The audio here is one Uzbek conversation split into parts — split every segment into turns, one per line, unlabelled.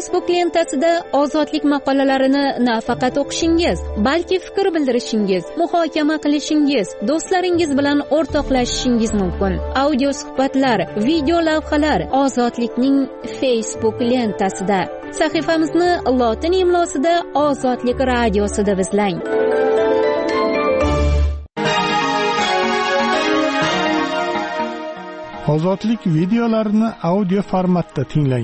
Facebook lentasida ozodlik maqolalarini nafaqat o'qishingiz, balki fikr bildirishingiz, muhokama qilishingiz, do'stlaringiz bilan o'rtoqlashishingiz mumkin. Audio suhbatlar, video lavhalar ozodlikning Facebook lentasida. Sahifamizni lotin imlosida Ozodlik radiosi deb izlang.
Ozodlik videolarini audio formatda tinglang.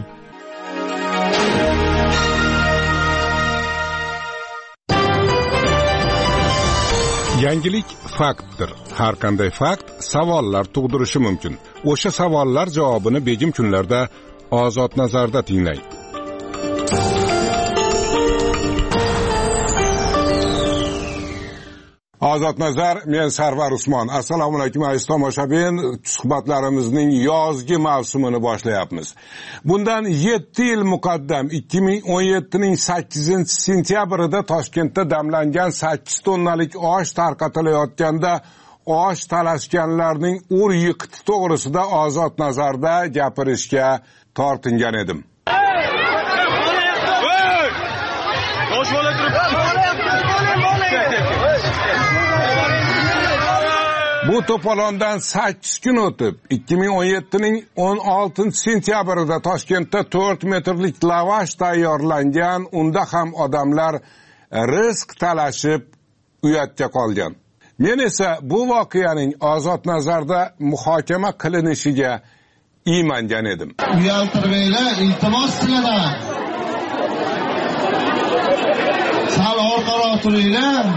Yangilik faktdir. Har qanday fakt savollar tug'dirishi mumkin. O'sha savollar javobini begim kunlarda Ozod nazarda tinglang. Ozod nazar, men Sarvar Usmon. Assalomu alaykum aziz tomoshabin. Suhbatlarimizning yozgi mavsumini boshlayapmiz. Bundan 7 yil muqaddam 2017ning 8-sentyabrida Toshkentda damlangan 8 tonnalik osh tarqatilayotganda osh talashganlarning ur-yiqiti to'g'risida Ozod nazarda gapirishga tortingan edim. Bu to'polondan 8 kun o'tib 2017ning 16-sentyabrida Toshkentda 4 metrlik lavash tayyorlangan. Unda ham odamlar rizq talashib uyatga qolgan. Men esa bu voqeaning Ozod nazarda muhokama qilinishiga iymangan edim.
Uyaltirmanglar, iltimos qilaman. Sal orqaroq turinglar.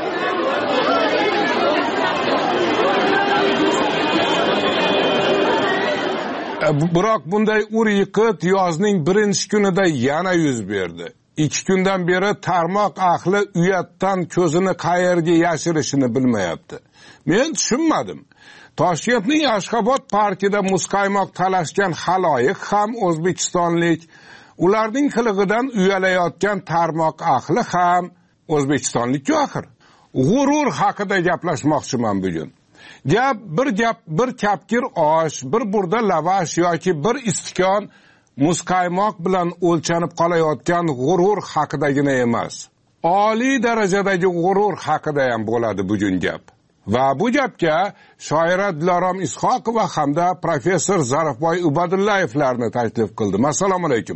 Biroq bunday ur-yiqit yozning birinchi kunida yana yuz berdi. 2 kundan beri tarmoq ahli uyatdan ko'zini qayerga yashirishini bilmayapti. Men tushunmadim. Toshkentning Ashxobod parkida muzqaymoq talashgan xaloyiq ham o'zbekistonlik, ularning qilig'idan uyalayotgan tarmoq ahli ham o'zbekistonlik-ku axir. G'urur haqida gaplashmoqchiman bugun. Gap bir kapgir osh, bir burda lavash yoki bir istikon muzqaymoq bilan o'lchanib qolayotgan g'urur haqidagina emas. Oliy darajadagi g'urur haqida ham bo'ladi bugun gap. Va bu gapga shoira Dilorom Ishoqova hamda professor Zarifboy Ubadullayevlarni taklif qildim. Assalomu alaykum.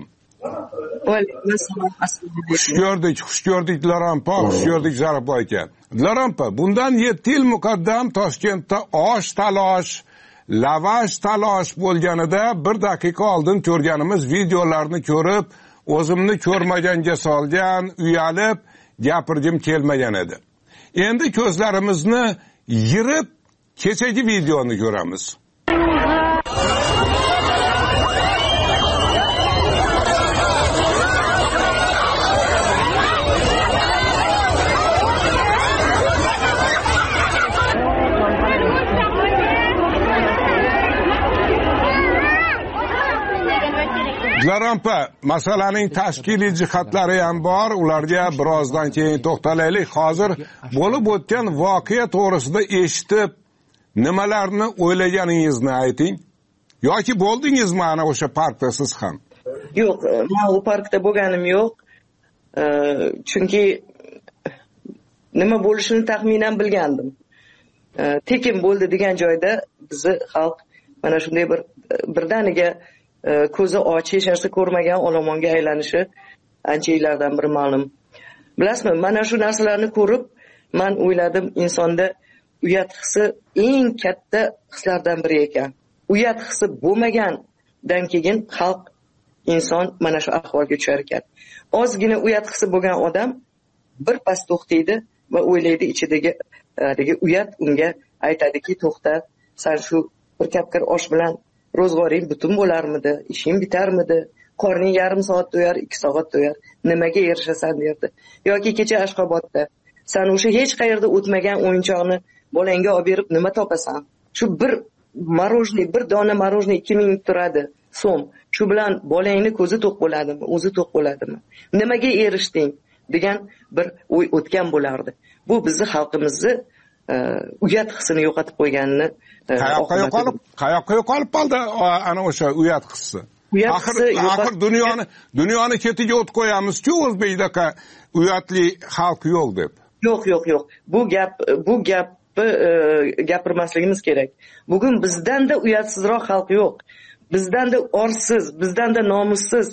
Xush ko'rdik Dilorom aka, xush ko'rdik Zarifboy aka. Dilorom aka, bundan 7 yil muqaddam Toshkentda osh talosh, lavash talosh bo'lganida bir daqiqa oldin ko'rganimiz videolarni ko'rib, o'zimni ko'rmaganga solgan, uyalib, gapirgim kelmagan edi. Endi ko'zlarimizni yirib kechagi videoni ko'ramiz. Dilarampa, masalaning tashkiliy jihatlari ham bor, ularga birozdan keyin to'xtalaylik. Hozir bo'lib o'tgan voqea to'g'risida eshitib, nimalarni o'ylaganingizni ayting. Yoki bo'ldingizmi ana o'sha parkda siz ham?
Yo'q, men u parkda bo'lganim yo'q. Chunki nima bo'lishini taxminan bilgandim. Tekin bo'ldi degan joyda bizni xalq mana shunday birdaniga ko'zi och, hech narsa ko'rmagan olomonga aylanishi ancha yillardan beri ma'lum. Bilasizmi, mana shu narsalarni ko'rib, men o'yladim, insonda uyat hissi eng katta hislardan biri ekan. Uyat hissi bo'lmagandan keyin xalq, inson mana shu ahvolga tushar ekan. Ozgina uyat hissi bo'lgan odam bir pas to'xtaydi va o'ylaydi, ichidagi uyat unga aytadiki, to'xta, sen shu bir kapkir osh bilan ro'zg'oring butun bo'larmidi, ishing bitarmidi, qorning yarim soat to'yar, 2 soat to'yar, nimaga erishasan derdi. Yoki kecha Ashxobodda sen o'sha hech qayerda o'tmagan o'yinchoqni bolangga olib berib nima topasan? Shu bir dona marojniy 2000 turadi so'm. Shu bilan bolangni ko'zi to'q bo'ladimi, o'zi to'q bo'ladimi? Nimaga erishding degan bir o'y o'tgan bo'lardi. Bu bizni xalqimizni uyat hissini yo'qotib qo'yganini
qayoqqa yo'qolib qoldi ana o'sha uyat hissi? axir dunyoni ketiga o't qo'yamiz-ku, O'zbekdaqa uyatli xalq yo'q deb.
Yo'q. Bu gapni gapirmasligimiz kerak. Bugun bizdanda uyatsizroq xalq yo'q. Bizdanda orsiz, bizdanda nomussiz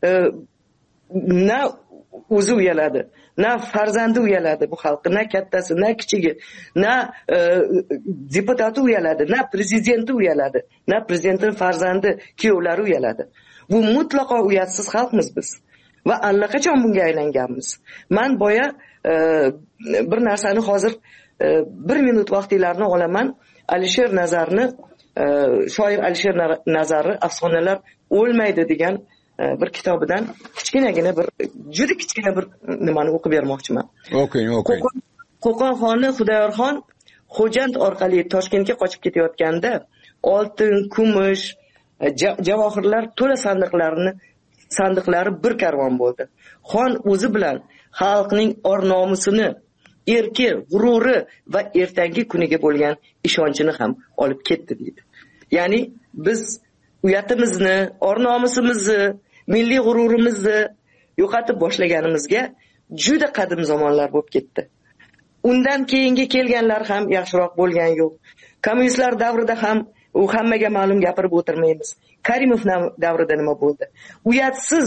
na o'zi uyaladi, na farzandi uyaladi bu xalqni, na kattasi, na kichigi, na deputati uyaladi, na prezidenti uyaladi, na prezidentning farzandi, kuyovlari uyaladi. Bu mutlaqo uyatsiz xalqmiz biz. Va allaqachon bunga aylanganmiz. Men boya bir narsani hozir 1 minut vaqtinglarni olaman. Alisher Nazarni, shoir Alisher Nazarni Afsonalar o'lmaydi degan bir kitobidan juda kichkina bir nimani o'qib bermoqchiman.
O'qing.
Qo'qon xoni Xudoyorxon Xo'jand orqali Toshkentga qochib ketayotganda oltin, kumush, javohirlar to'la sandiqlari bir karvon bo'ldi. Xon o'zi bilan xalqning or-nomusini, erki, g'ururi va ertangi kuniga bo'lgan ishonchini ham olib ketdi deydi. Ya'ni biz uyatimizni, or-nomusimizni, milliy g'ururimizni yo'qotib boshlaganimizga juda qadim zamonlar bo'lib ketdi. Undan keyingi kelganlar ham yaxshiroq bo'lgan yo'q. Kommunistlar davrida ham u hammaga ma'lum gapirib o'tirmaymiz. Karimov davrida nima bo'ldi? Uyatsiz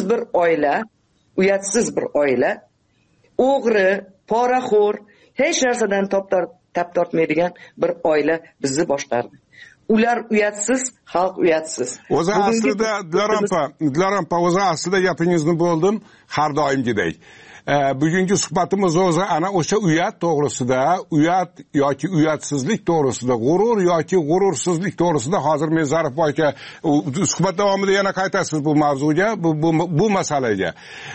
bir oila, o'g'ri, poraxo'r, hech narsadan tap tortmaydigan bir oila bizni boshqardi. Ular uyatsiz, xalq uyatsiz.
O'zi aslida Dilorampa, o'zi aslida gapingizni bo'ldim, har doimgidek. Bugungi suhbatimiz o'zi ana o'sha uyat to'g'risida, uyat yoki uyatsizlik to'g'risida, g'urur yoki g'urursizlik to'g'risida. Hozir men Zarif aka suhbat davomida yana qaytasiz bu mavzuga, bu masalaga.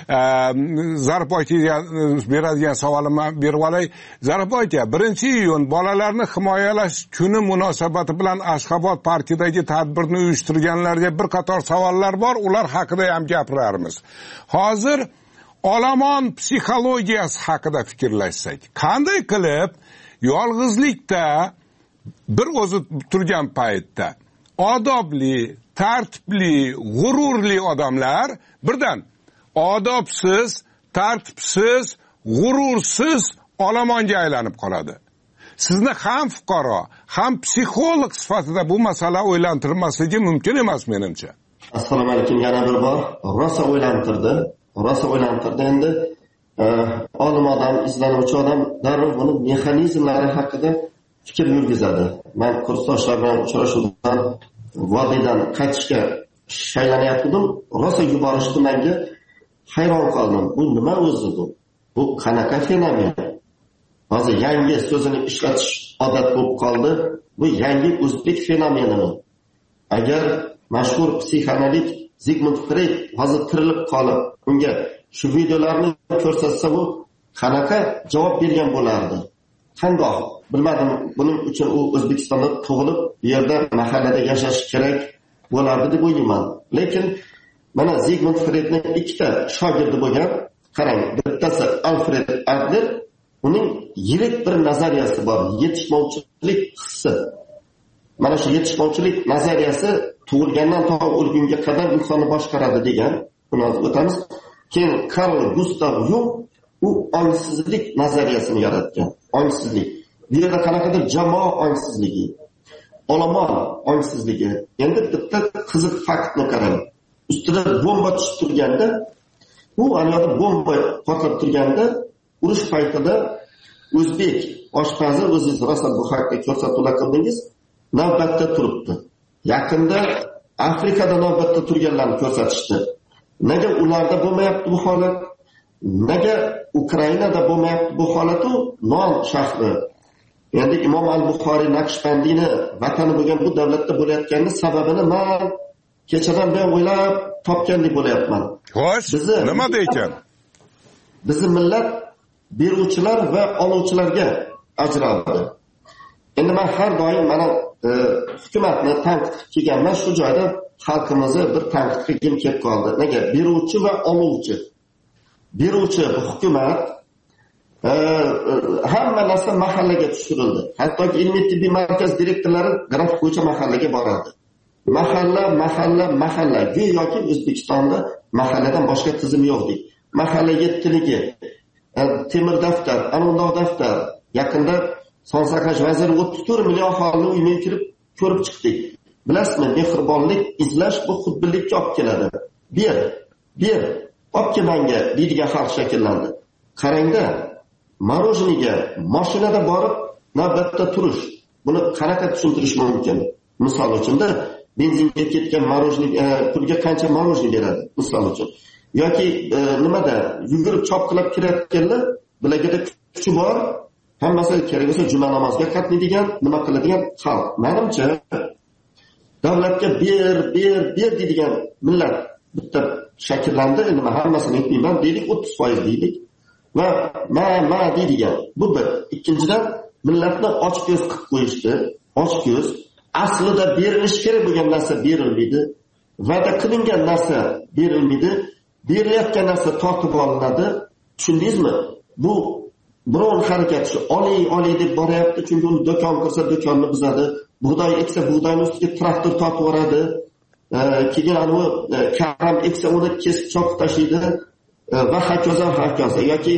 Zarif akaga beradigan savolimni berib olay. Zarif aka, 1-iyun bolalarni himoyalash kuni munosabati bilan Ashxobod parkidagi tadbirni uyushtirganlarga bir qator savollar bor, ular haqida ham gapiramiz. Hozir olomon psixologiyasi haqida fikrlashsak, qanday qilib yolg'izlikda bir o'zi turgan paytda odobli, tartibli, g'ururli odamlar birdan odobsiz, tartibsiz, g'urursiz olomonga aylanib qoladi. Sizni ham fuqaro, ham psixolog sifatida bu masala o'ylantirmasligi mumkin emas menimcha.
Assalomu alaykum, yana bir bor rosa o'ylantirdi. Endi olim odam, izlanuvchi odam darrov buni mexanizmlari haqida fikr yurgizadi. Men kursdoshlar bilan uchrashuvdan vodiydan qaytishga shaylanyaptim. Rosa yuborishdi, menga hayron qoldim. Bu nima o'zi bu? Bu qanaqa fenomen? Hozir yangi so'zini ishlatish odat bo'lib qoldi. Bu yangi o'zbek fenomeni. Agar mashhur psixoanalitik Sigmund Freud hozir tirilib qolib, unga shu videolarni ko'rsatsa, bu qanaqa javob bergan bo'lardi? Qandoq? Bilmadim. Buning uchun u O'zbekistonda tug'ilib, bu yerda mahallada yashash kerak bo'lardi deb o'ylayman. Lekin mana Sigmund Freudning ikkita shogirdi bo'lgan. Qarang, bittasi Alfred Adler, uning yirik bir nazariyasi bor, yetishmovchilik hissi. Mana shu yetishmovchilik nazariyasi tug'ilgandan to o'lgunga qadar insonni boshqaradi degan. Buni o'tamiz. Keyin Carl Gustav Jung u ongsizlik nazariyasini yaratgan. Ongsizlik. Bu yerda qanaqadir jamoa ongsizligi, olomon ongsizligi. Endi bitta qiziq faktni qarang. Ustida bomba tushib turganda, bu anyoda bomba portlab turganda, urush paytida o'zbek oshpazi, o'zingiz rosa bu haqda ko'rsatuvlar qildingiz, navbatda turibdi. Yaqinda Afrikada navbatda turganlarni ko'rsatishdi. Nega ularda bo'lmayapti bu holat? Nega Ukrainada bo'lmayapti bu holatu? Non shahri. Endi Imom al-Buxoriy Naqshbandiyni vatani bo'lgan bu davlatda bo'layotgani sababini men kechadan beri o'ylab topgandek bo'layapman.
Xo'sh, nima deykan?
Bizning millat beruvchilar va oluvchilarga ajraldi. Endi men har doim mana hukumatni tanqid qilganman, shu joyda xalqimizni bir tanqid qilgim kelib qoldi. Nega? Beruvchi va oluvchi. Beruvchi bu hukumat, hamma narsa mahallaga tushirildi. Hattoki ilmiy tibbiy markaz direktorlari grafik bo'yicha mahallaga boradi. mahalla. Go'yoki O'zbekistonda mahalladan boshqa tizim yo'q deydi. Mahalla yettiligi, temir daftar, anondoq daftar. Yaqinda Sog'liqni saqlash vaziri 34 million aholini uyga kirib ko'rib chiqdik. Bilasizmi, mehribonlik izlash bu xudbinlikka olib keladi. Ber, olib kelmanga deydigan xalq shakllandi. Qarangda, marojniga mashinada borib navbatda turish. Buni qanaqa tushuntirish mumkin? Misol uchun benzinga ketgan marojnik pulga qancha marojnik beradi, misol uchun. Yoki nimada yugurib chopqilab kirayotganlar, bilagida kuchi bor, hammasi kerak bo'lsa juma namoziga qatnaydigan, nima qiladigan xalq. Menimcha davlatga ber deydigan millat bitta shakllandi. Nima hammasini aytmayman, deylik 30% deylik. Va ma deydigan. Bu bir. Ikkinchidan millatni ochko'z qilib qo'yishdi. Ochko'z. Aslida berilish kerak bo'lgan narsa berilmaydi. Va'da qilingan narsa berilmaydi. Berilayotgan narsa tortib olinadi. Tushundingizmi? Bu biron harakat shu oliy deb boryapti, chunki uni do'kon qilsa do'konni buzadi. Bug'doy eksa bug'doyni ustiga traktor tortib yuboradi. Keyin uni karam eksa uni kesib chopib tashlaydi va hokazo. Yoki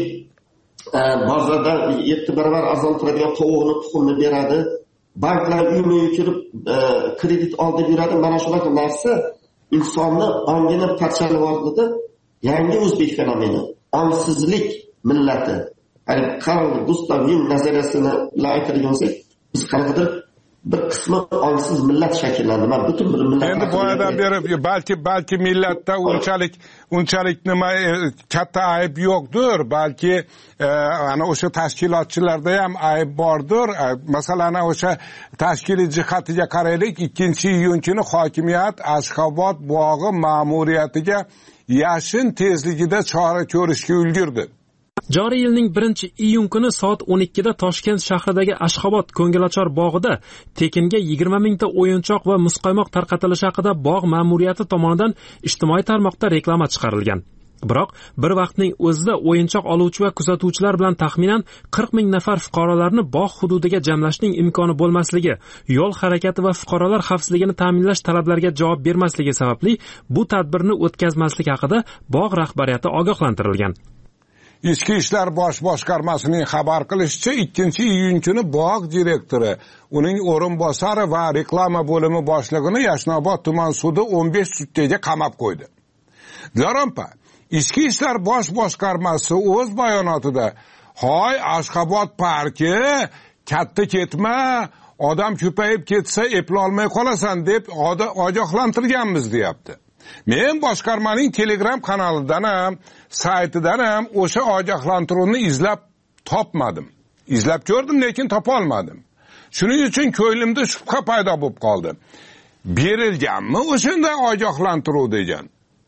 bozorda 7 baravar arzon turadigan tovuqni tuxumni beradi. Banklar uyma kirib kredit oldi beradi. Mana shunaqa narsa insonni ongini parchalab oldi. Yangi o'zbek fenomeni, onsizlik millati. Karl Gustav Jung nazariyasini aytadigan bo'lsak, biz qanaqadir bir qismi ongsiz millat shakllandi. Men butun bir millat.
Endi bu yerdan beri balki millatda unchalik nima katta ayb yo'qdir, balki ana o'sha tashkilotchilarda ham ayb bordir. Masalan, o'sha tashkiliy jihatiga qaraylik, 2-iyun kuni hokimiyat Ashxobod bog'i ma'muriyatiga yashin tezligida chora ko'rishga ulgurdi.
Joriy yilning 1-iyun kuni soat 12 da Toshkent shahridagi Ashxobod ko'ngilochar bog'ida tekinga 20 mingta o'yinchoq va muzqaymoq tarqatilishi haqida bog' ma'muriyati tomonidan ijtimoiy tarmoqda reklama chiqarilgan. Biroq bir vaqtning o'zida o'yinchoq oluvchi va kuzatuvchilar bilan taxminan 40 ming nafar fuqarolarni bog' hududiga jamlashning imkoni bo'lmasligi, yo'l harakati va fuqarolar xavfsizligini ta'minlash talablariga javob bermasligi sababli bu tadbirni o'tkazmaslik haqida bog' rahbariyati ogohlantirilgan.
Ichki ishlar bosh boshqarmasining xabar qilishicha, 2-iyun kuni bog' direktori, uning o'rinbosari va reklama bo'limi boshlig'ini Yashnobod tuman sudi 15 sutkaga qamab qo'ydi. Dilorampa, Ichki ishlar bosh boshqarmasi o'z bayonotida, "Hoy, Ashxobod parki katta ketma, odam ko'payib ketsa eplolmay qolasan" deb ogohlantirganmiz deyapti. Men boshqarmaning Telegram kanalidan ham, saytidan ham o'sha ogohlantiruvni izlab topmadim. Izlab ko'rdim, lekin topa olmadim. Shuning uchun ko'nglimda shubha paydo bo'lib qoldi. Berilganmi o'shanda ogohlantiruv degan?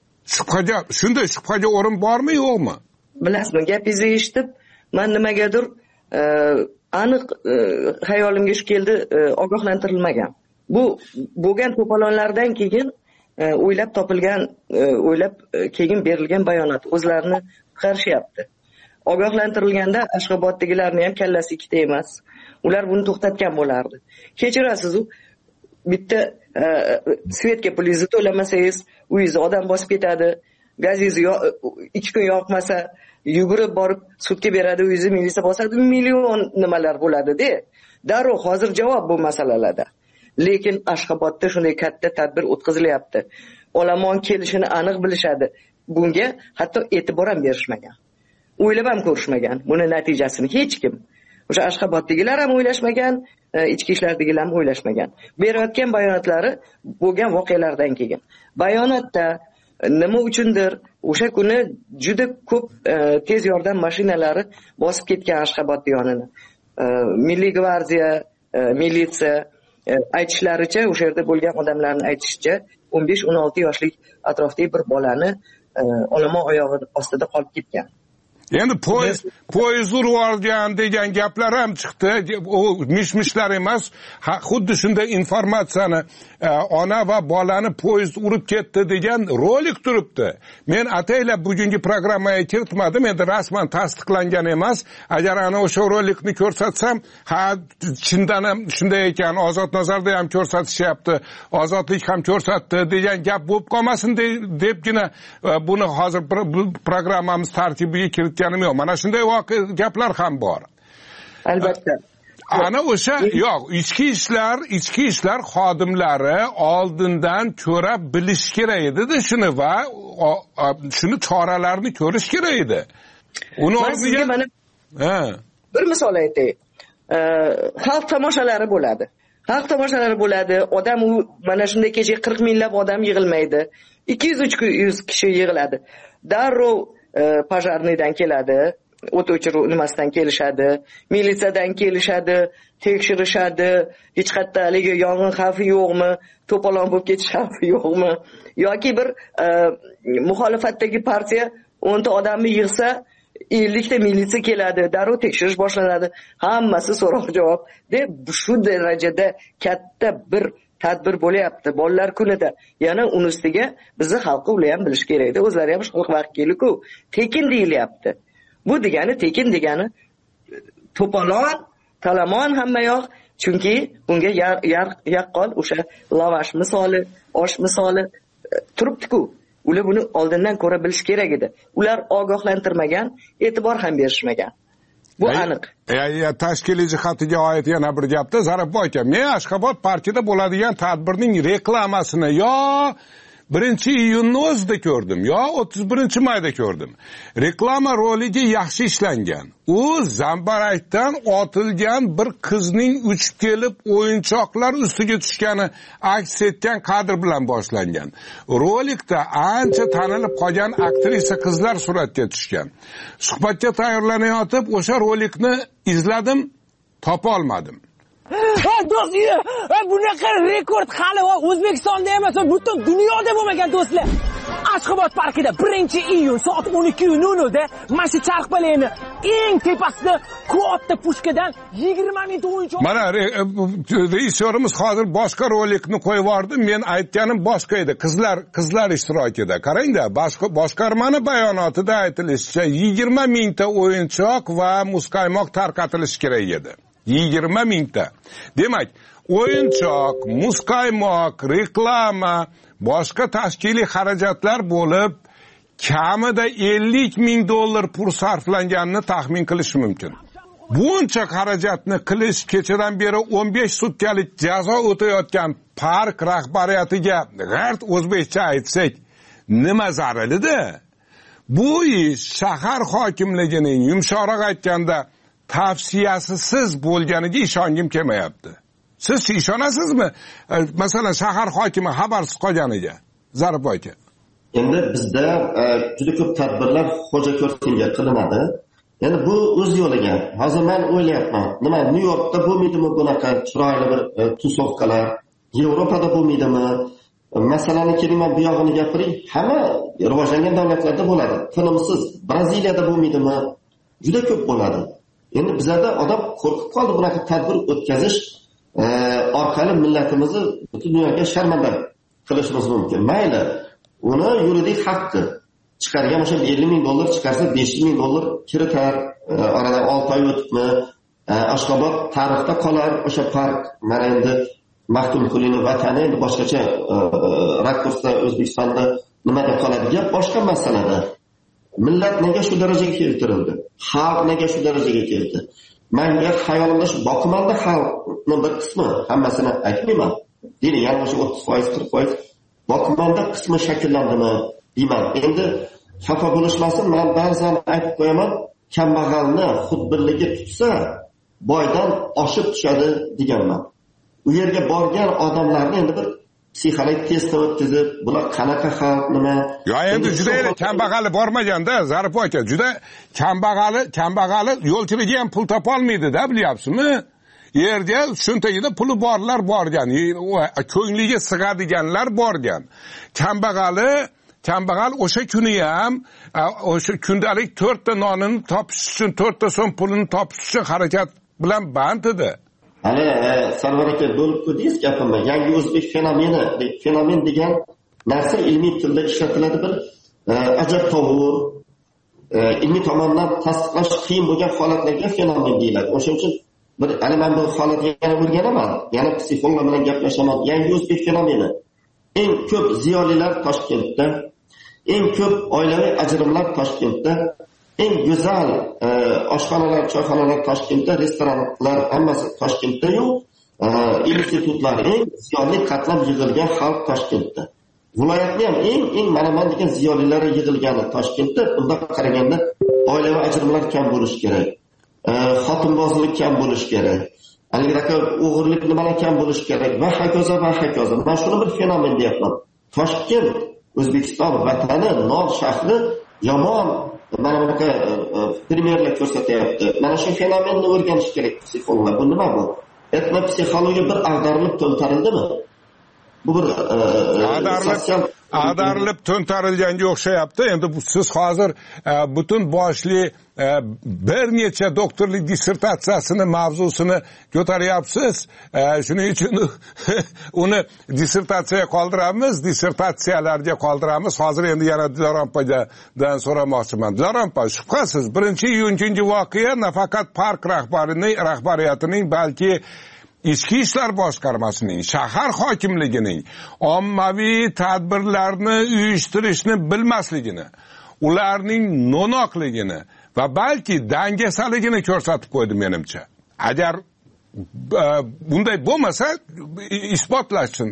Shunday shubhaga o'rin bormi, yo'qmi?
Bilasizmi, gapingizni eshitib, men nimagadir aniq xayolimga shu keldi, ogohlantirilmagan. Bu bo'lgan to'polonlardan keyin o'ylab topilgan, o'ylab keyin berilgan bayonot o'zlarini qarshyapti. Ogohlantirilganda Ashxoboddagilarning ham kallasi ikkita emas. Ular buni to'xtatgan bo'lardi. Kechirasiz, bitta svetga pulingizni to'lamasangiz, uyingizni odam bosib ketadi. Gazingiz 2 kun yoqmasa, yugurib borib sudga beradi, uyingizni militsiya bosadi, million nimalar bo'ladi-da. Darrov hozir javob bu masalalarda. Lekin Ashxobodda shunday katta tadbir o'tkazilyapti. Olomon kelishini aniq bilishadi. Bunga hatto e'tibor ham berishmagan. O'ylab ham ko'rishmagan. Buni natijasini hech kim. O'sha Ashxoboddagilar ham o'ylashmagan, ichki ishlardagilar ham o'ylashmagan. Berayotgan bayonotlari bo'lgan voqealardan keyin. Bayonotda nima uchundir o'sha kuni juda ko'p tez yordam mashinalari bosib ketgan Ashxobod yonini. Milliy gvardiya, militsiya aytishlaricha, o'sha yerda bo'lgan odamlarning aytishicha 15-16 yoshlik atrofdagi bir bolani olomon oyog'i ostida qolib ketgan.
Endi poyezd urib olgan degan gaplar ham chiqdi. O mishmishlar emas. Xuddi shunday informatsiyani ona va bolani poyezd urib ketdi degan rolik turibdi. Men ataylab bugungi programmaga kiritmadim. Endi rasman tasdiqlangan emas. Agar ana o'sha rolikni ko'rsatsam, chindan ham shunday ekan, Ozod nazarda ham ko'rsatishyapti, Ozodlik ham ko'rsatdi degan gap bo'lib qolmasin debgina buni hozir programmamiz tartibiga kiritganim yo'q. Mana shunday gaplar ham bor.
Albatta.
Ana o'sha yo'q, ichki ishlar xodimlari oldindan ko'rib bilish kerak edi shuni va shuni choralarini ko'rish kerak edi. Uni o'rniga
mana bir misol aytay. Xalq tomoshalari bo'ladi. Odam u mana shunday kecha 40 minglab odam yig'ilmaydi. 200-300 kishi yig'iladi. Darrov pajarniydan keladi, o't o'chiruv nimasidan kelishadi, militsiyadan kelishadi, tekshirishadi, hech qayerda haligi yong'in xavfi yo'qmi, to'polon bo'lib ketish xavfi yo'qmi, yoki bir muxolifatdagi partiya 10 ta odamni yig'sa 50 ta militsiya keladi, darrov tekshirish boshlanadi, hammasi so'roq javob deb shu darajada katta bir tadbir bo'lyapti bolalar kunida. Yana uni ustiga bizni xalqi ular ham bilish kerak edi. O'zlari ham xalq vakili-ku. Tekin deyilyapti. Bu tekin degani to'polon, talamon hamma yoq. Chunki bunga yaqqol o'sha lavash misoli, osh misoli turibdi-ku. Ular buni oldindan ko'ra bilish kerak edi. Ular ogohlantirmagan, e'tibor ham berishmagan. Bu aniq.
Tashkiliy jihatiga oid yana bir gapda Zarafboy aka, men Ashxobod parkida bo'ladigan tadbirning reklamasini yo 1-iyunni o'zida ko'rdim, yo 31-mayda ko'rdim. Reklama roligi yaxshi ishlangan. U zambarakdan otilgan bir qizning uchib kelib o'yinchoqlar ustiga tushgani aks etgan kadr bilan boshlangan. Rolikda ancha tanilib qolgan aktrisa qizlar suratga tushgan. Suhbatga tayyorlanayotib o'sha rolikni izladim, topa olmadim.
Bunaqa rekord hali O'zbekistonda emas, butun dunyoda bo'lmagan do'stlar. Ashxobod parkida 1-iyun soat 12:00 da mana shu charxpalayni eng tepasida katta pushkadan 20 ming o'yinchoq.
Mana rejissyorimiz hozir boshqa rolikni qo'yib yubordi. Men aytganim boshqa edi. Qizlar ishtirokida. Qarangda, boshqarmani bayonotida aytilishicha 20 mingta o'yinchoq va muzqaymoq tarqatilishi kerak edi. 20 mingta. Demak, o'yinchoq, muzqaymoq, reklama, boshqa tashkiliy xarajatlar bo'lib, kamida 50 ming dollar pul sarflanganini taxmin qilish mumkin. Buncha xarajatni qilish kechadan beri 15 sutkalik jazo o'tayotgan park rahbariyatiga g'art o'zbekcha aytsak, nima zararlida? Bu ish shahar hokimligining yumshoqroq aytganda tavsiyasiz bo'lganiga ishongim kelmayapti. Siz ishonasizmi? Masalan, shahar hokimi xabarsiz qolganiga. Zarafboy aka.
Endi bizda juda ko'p tadbirlar xo'ja ko'rsinga qilinadi. Endi bu o'z yo'liga. Hozir men o'ylayapman, nima Nyu-Yorkda bo'lmaydimi bunaqa chiroyli bir tusovkalar? Yevropada bo'lmaydimi? Masalani keling, men bu yog'ini gapiring. Hamma rivojlangan davlatlarda bo'ladi. Tinimsiz Braziliyada bo'lmaydimi? Juda ko'p bo'ladi. Endi bizlarda odam qo'rqib qoldi bunaqa tadbir o'tkazish orqali millatimizni butun dunyoga sharmanda qilishimiz mumkin. Mayli, uni yuridik haqqi. Chiqargan o'sha 50 ming dollar chiqarsa 5 ming dollar kiritar. Oradan 6 oy o'tibmi, Ashxobod tarixda qolar o'sha park. Mana endi Maxtumqulining vatani endi boshqacha rakursda O'zbekistonda nima deb qoladi? Gap boshqa masalada. Millat nega shu darajaga keltirildi? Xalq nega shu darajaga keldi? Menga xayolimda shu boqimanda xalqning bir qismi, hammasini aytmayman. Deylik, yana o'sha 30%, 40% boqimanda qismi shakllandimi deyman. Endi xafa bo'lishmasin, men ba'zan aytib qo'yaman, kambag'alni xudbinligi tutsa, boydan oshib tushadi deganman. U yerga borgan odamlarni endi bir psixologik testdan o'tkazib, bular qanaqa xalq nima?
Yo, endi juda kambag'ali bormaganda, Zarafboy aka, juda kambag'ali yo'lchilarga ham pul topa olmaydi-da, bilyapsizmi? Yerga shunchagina puli borlar borgan, ko'ngliga sig'adiganlar borgan. kambag'al o'sha kuni ham o'sha kundalik 4 ta nonini topish uchun 4 ta so'm pulini topish uchun harakat bilan band edi.
Hali Sarvar aka bo'lib ko'rdingiz gapimni. Yangi o'zbek fenomen degan narsa ilmiy tilda ishlatiladi bir ajabtovur, ilmiy tomondan tasdiqlash qiyin bo'lgan holatlarga fenomen deyiladi. O'shuning uchun bir hali men bu holatga yana o'rganaman, yana psixologlar bilan gaplashaman. Yangi o'zbek fenomeni. Eng ko'p ziyolilar Toshkentda, eng ko'p oilaviy ajrimlar Toshkentda, eng go'zal oshxonalar, choyxonalar Toshkentda, restoranlar hammasi Toshkentda-yu, institutlar, eng ziyoli qatlam yig'ilgan xalq Toshkentda. Viloyatni ham eng mana degan ziyolilar yig'ilgani Toshkentda. Bunda qaraganda oilaviy ajrimlar kam bo'lishi kerak. Xotinbozlik kam bo'lishi kerak. Albatta o'g'irlik nimalar kam bo'lishi kerak va hokazo. Men shuni bir fenomen deyapman. Toshkent O'zbekiston vatani, Nor shahri yomon mana bunaqa primerlar ko'rsatyapti. Mana shu fenomenni o'rganish kerak psixologlar. Bu nima bu? Etnopsixologiya bir ag'darilib to'ntarildimi? Bu bir
ag'darilib to'ntarilganga o'xshayapti. Endi siz hozir butun boshli bir necha doktorlik dissertatsiyasini mavzusini ko'taryapsiz. Shuning uchun uni dissertatsiyaga qoldiramiz, dissertatsiyalarga qoldiramiz. Hozir endi yana Dilorom opadan so'ramoqchiman. Dilorom opa, shubhasiz 1-iyungi voqea nafaqat park rahbariyatining, balki Ichki ishlar boshqarmasining, shahar hokimligining ommaviy tadbirlarni uyushtirishni bilmasligini, ularning no'noqligini va balki dangasaligini ko'rsatib qo'ydi menimcha. Agar bunday bo'lmasa isbotlashsin,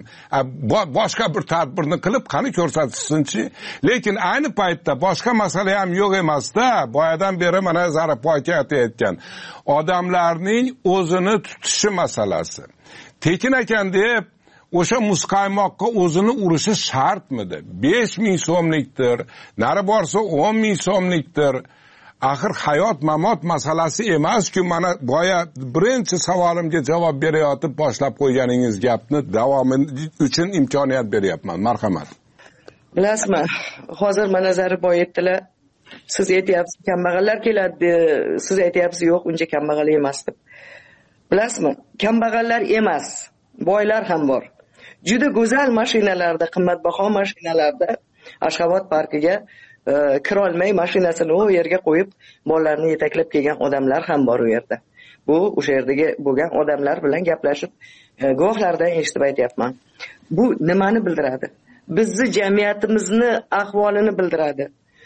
boshqa bir tadbirni qilib qani ko'rsatsinchi. Lekin ayni paytda boshqa masala ham yo'q emasda. Boyadan beri mana Zarif aka aytayotgan odamlarning o'zini tutishi masalasi. Tekin ekan deb o'sha muzqaymoqqa o'zini urishi shartmidi? 5000 so'mlikdir, nari borsa 10,000 so'mlikdir. Axir hayot mamot masalasi emas-ku. Mana boya birinchi savolimga javob berayotib boshlab qo'yganingiz gapni davomi uchun imkoniyat beryapman. Marhamat.
Bilasizmi, hozir mana Zarif aytdilar, siz aytyapsiz kambag'allar keladi, siz aytyapsiz yo'q, uncha kambag'al emas deb. Bilasizmi, kambag'allar emas, boylar ham bor. Juda go'zal mashinalarda, qimmatbaho mashinalarda Ashxobod parkiga kirolmay mashinasini u yerga qo'yib bolalarni yetaklab kelgan odamlar ham bor u yerda. Bu o'sha yerdagi bo'lgan odamlar bilan gaplashib guvohlardan eshitib aytyapman. Bu nimani bildiradi? Bizni jamiyatimizni ahvolini bildiradi.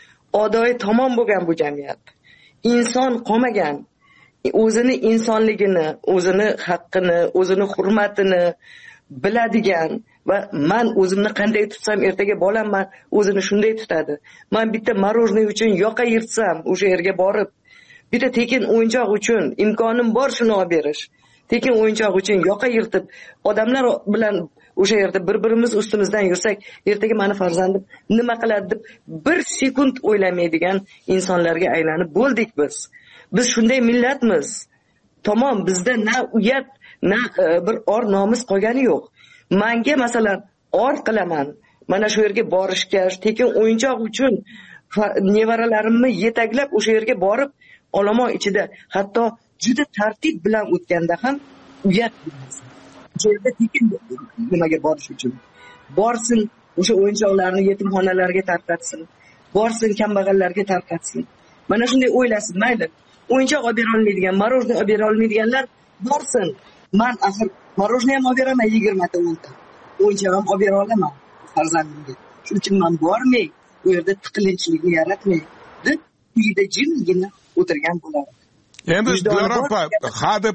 Odoyi tamom bo'lgan bu jamiyat. Inson qolmagan. O'zini insonligini, o'zini haqqini, o'zini hurmatini biladigan va men o'zimni qanday tutsam ertaga bolam men o'zini shunday tutadi. Men bitta marojnoy uchun yoqa yirtsam o'sha yerga borib, bitta tekin o'yinchoq uchun imkonim bor shuni olib berish. Tekin o'yinchoq uchun yoqa yirtib odamlar bilan o'sha yerda bir-birimiz ustimizdan yursak, ertaga meni farzandim nima qiladi deb bir sekund o'ylamaydigan insonlarga aylanib bo'ldik biz. Biz shunday millatmiz. Tamom, bizda na uyat, na bir or nomus qolgani yo'q. Menga masalan or qilaman. Mana shu yerga borishga, tekin o'yinchoq uchun nevaralarimni yetaklab o'sha yerga borib, olomon ichida hatto juda tartib bilan o'tganda ham uyat bo'lmasin. O'sha yerda tekin nimaga borish uchun borsin, o'sha o'yinchoqlarni yetimxonalarga tarqatsin, borsin kambag'allarga tarqatsin. Mana shunday o'ylasin, mayli. O'yinchoq olib bera olmaydigan, marojnoy olib bera olmaydiganlar borsin. Men axir marojnoy ham olib beraman 20 ta 10 ta. O'yinchoq ham olib bera olaman farzandimga. Shuning uchun men bormay, u yerda tiqilinchlikni yaratmay, deb uyda jimgina o'tirgan bo'laman.
Endi Dilorom opa, hadeb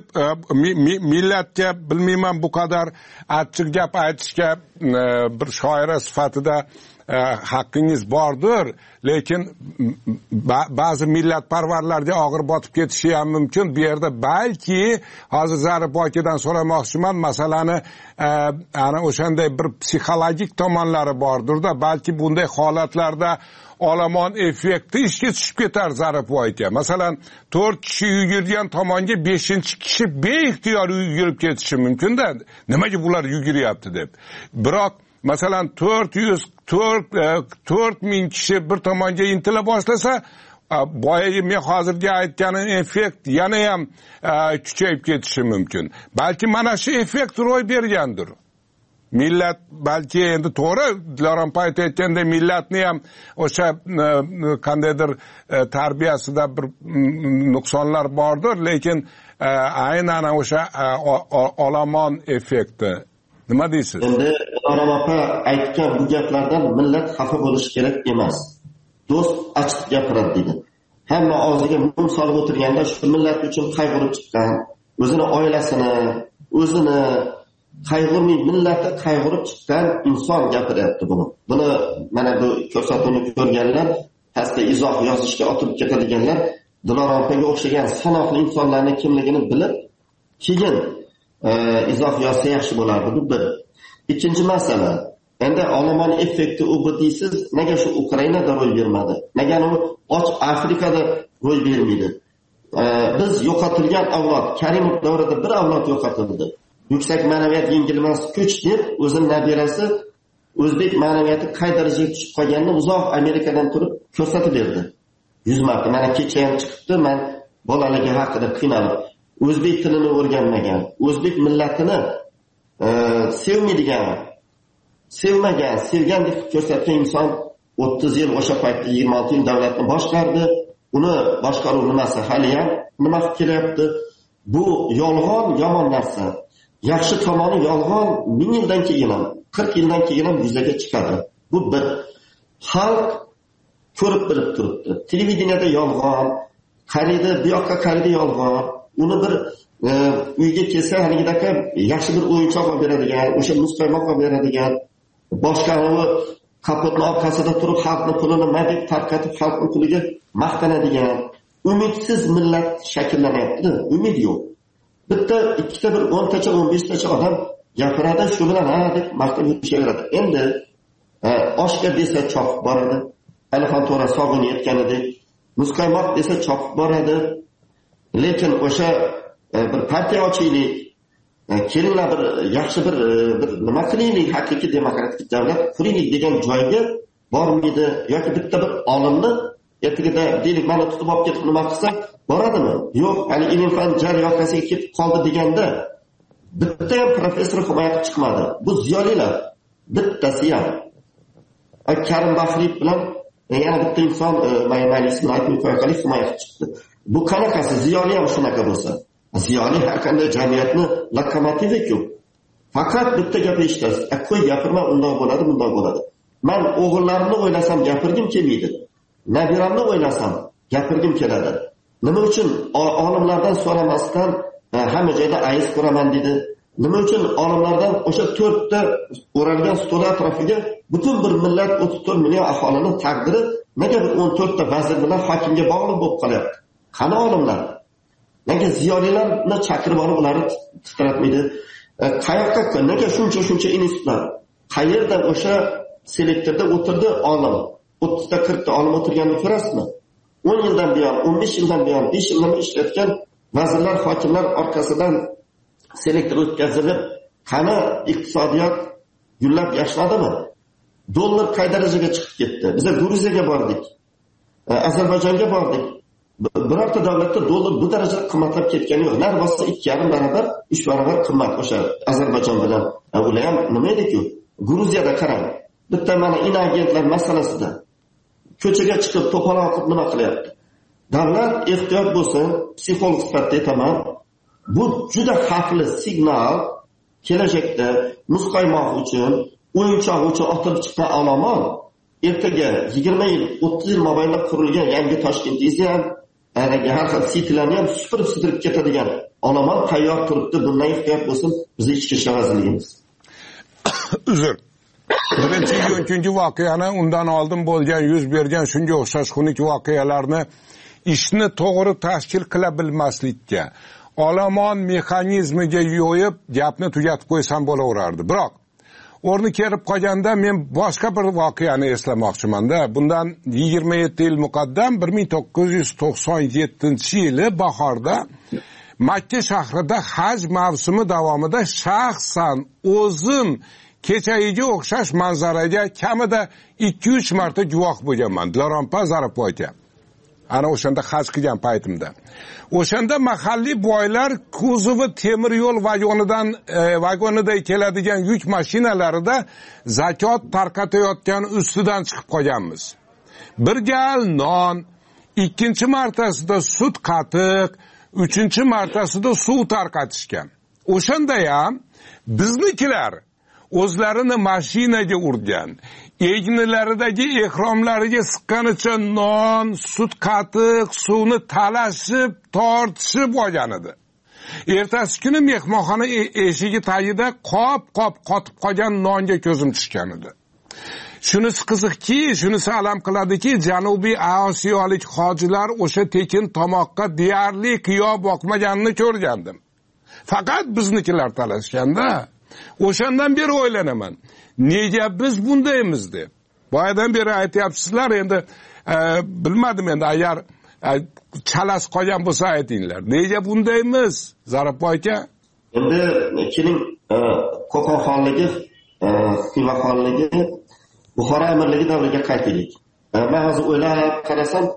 millatga bilmayman bu qadar achchiq gap aytishga bir shoira sifatida haqqingiz bordir, lekin ba'zi millatparvarlarga og'ir botib ketishi ham mumkin. Bu yerda balki hozir Zarif akadan so'ramoqchiman, masalani ana o'shanday bir psixologik tomonlari bordir-da, balki bunday holatlarda olomon effekti ishga tushib ketar Zarif aka. Masalan, 4 kishi yugurgan tomonga 5-kishi beixtiyor yugurib ketishi mumkin-da. Nimaga bular yuguryapti deb. Biroq masalan 4 ming kishi bir tomonga intila boshlasa, boyagi men hozirgi aytganim effekt yana ham kuchayib ketishi mumkin. Balki mana shu effekt ro'y bergandir. Millat balki endi to'g'ri, Dilorom payt aytganda millatni ham o'sha qandaydir tarbiyasida bir nuqsonlar bordir, lekin aynan o'sha olomon effekti. Nima deysiz?
Endi Dilorom opa aytgan bu gaplardan millat xafa bo'lishi kerak emas. Do'st ochiq gapiradi dedi. Hamma og'ziga mum solib o'tirganda shu millat uchun qayg'urib chiqqan, o'zini oilasini, o'zini qayg'urmay millatga qayg'urib chiqqan inson gapiryapti buni. Buni mana bu ko'rsatuvni ko'rganlar, pastda izoh yozishga otilib ketadiganlar Dilorom opaga o'xshagan sanoqli insonlarning kimligini bilib, keyin izoh yozsa yaxshi bo'lardi. Bu bir. Ikkinchi masala, endi olomon effekti u deysiz, nega shu Ukrainada ro'y bermadi? Nega u och Afrikada ro'y bermaydi? Biz yo'qotilgan avlod, Karimov davrida bir avlod yo'qotildi. Yuksak ma'naviyat yengilmas kuch deb o'zining nabirasi o'zbek ma'naviyati qay darajaga tushib qolganini uzoq Amerikadan turib ko'rsatib berdi. 100 marta. Mana kecha ham chiqibdi, men bolaligi haqida qiynalib, o'zbek tilini o'rganmagan, o'zbek millatini sevmaydigan, sevmagan, sevgan deb ko'rsatgan inson 30 yil o'sha paytda 26 yil davlatni boshqardi. Uni boshqaruv nimasi hali ham nima qilib kelyapti? Bu yolg'on, yomon narsa. Yaxshi tomoni yolg'on 1000 yildan keyin ham, 40 yildan keyin ham yuzaga chiqadi. Bu bir xalq ko'rib bilib turibdi. Televideniyada yolg'on, qariydi, bu yoqqa qariydi yolg'on. Uni bir uyga kelsa, haligidaqa yaxshi bir o'yinchoq olib beradigan, o'sha muzqaymoq olib beradigan, boshqaruvi kapotni orqasida turib xalqni pulini madib tarqatib xalqning puliga maqtanadigan umidsiz millat shakllanyapti. Umid yo'q. Bitta, ikkita, bir 10tacha, 15tacha odam gapiradi, shu bilan ha deb maqtab yurishaveradi. Endi oshga desa chopib boradi. Alixon To'ra sog'ini aytganidek, muzqaymoq desa chopib boradi. Lekin o'sha bir partiya ochaylik, kelinglar bir yaxshi bir nima qilaylik, haqiqiy demokratik davlat quraylik degan joyga bormaydi. Yoki bitta bir olimni ertaga deylik, mana tutib olib ketib nima qilsa boradimi? Yo'q, hali ilm-fan jar yoqasiga ketib qoldi deganda bitta ham professor himoya qilib chiqmadi. Bu ziyolilar bittasi ham. Karim Bahriy bilan yana bitta inson maylisini aytib qo'yaqalik himoya qilib chiqdi. Bu qanaqasi? Ziyoli ham shunaqa bo'lsa. Ziyoli har qanday jamiyatni lokomotivi-ku. Faqat bitta gap eshitasiz. Qo'y gapirma, undoq bo'ladi, bundoq bo'ladi. Men o'g'illarimni o'ylasam gapirgim kelmaydi. Nabiramni o'ylasam gapirgim keladi. Nima uchun olimlardan so'ramasdan hamma joyda ayz ko'raman dedi? Nima uchun olimlardan o'sha 4 ta o'ralgan stol atrofiga butun bir millat 34 million aholining taqdiri nega 14 ta vazir bilan hokimga bog'liq bo'lib qolyapti? Qani olimlar? Nega ziyolilarni chaqirib olib ularni titratmaydi? Qayoqqa, nega shuncha institutlar? Qayerda o'sha selektorda o'tirdi olim? 30 ta 40 ta olim o'tirganini ko'rasizmi? 10 yildan buyon, 15 yildan buyon, 5 yildan ishlatgan vazirlar, hokimlar orqasidan selektor o'tkazilib, qani iqtisodiyot gullab yashladimi? Dollar qay darajaga chiqib ketdi? Biz Gruziyaga bordik. Ozarbayjonga bordik. Birorta davlatda dollar bu darajada qimmatlab ketgani yo'q. Nar bo'lsa 2,5 barobar, 3 barobar qimmat o'sha Ozarbayjon bilan. Ular ham nima edi-ku? Gruziyada qarang. Bitta mana inagentlar masalasida ko'chaga chiqib to'polon qilib nima qilyapti? Davlat ehtiyot bo'lsin, psixolog sifatida aytaman. Bu juda xavfli signal. Kelajakda muzqaymoq uchun, o'yinchoq uchun otilib chiqqan olomon ertaga 20 yil, 30 yil mobaynida qurilgan yangi Toshkentingizni ham, har xil sitlarni ham supurib ketadigan olomon tayyor turibdi. Bundan ehtiyot bo'lsin biz ichki ishlar vazirligimiz.
Uzr. Birinchi iyungi voqeani undan oldin bo'lgan, yuz bergan shunga o'xshash xunuk voqealarni ishni to'g'ri tashkil qila bilmaslikka, olomon mexanizmiga yo'yib gapni tugatib qo'ysam bo'laverardi. Biroq o'rni kelib qolganda men boshqa bir voqeani eslamoqchiman-da. Bundan 27 yil muqaddam 1997-yili bahorda Makka shahrida haj mavsumi davomida shaxsan o'zim kechagiga o'xshash manzaraga kamida 2-3 marta guvoh bo'lganman. Dilorampa Zaripova aka. Ana o'shanda haj qilgan paytimda. O'shanda mahalliy boylar kuzovi temir yo'l vagoniday keladigan yuk mashinalarida zakot tarqatayotgan ustidan chiqib qolganmiz. Bir gal non, ikkinchi martasida sut qatiq, uchinchi martasida suv tarqatishgan. O'shanda ham biznikilar o'zlarini mashinaga urgan, egnilaridagi ehromlariga siqqanicha non, sut qatiq, suvni talashib, tortishib olgan edi. Ertasi kuni mehmonxona eshigi tagida qop-qop qotib qolgan nonga ko'zim tushgan edi. Shunisi qiziqki, shunisi alam qiladiki, Janubiy Osiyolik hojilar o'sha tekin tomoqqa deyarli qiyo boqmaganini ko'rgandim. Faqat biznikilar talashganda, o'shandan beri o'ylanaman. Nega biz bundaymiz deb. Boyadan beri aytyapsizlar, endi bilmadim endi agar chalas qolgan bo'lsa aytinglar. Nega bundaymiz, Zaripova aka?
Endi keling Qo'qon xonligi, Xiva xonligi, Buxoro amirligi davriga qaytaylik. Men hozir o'ylab qarasam,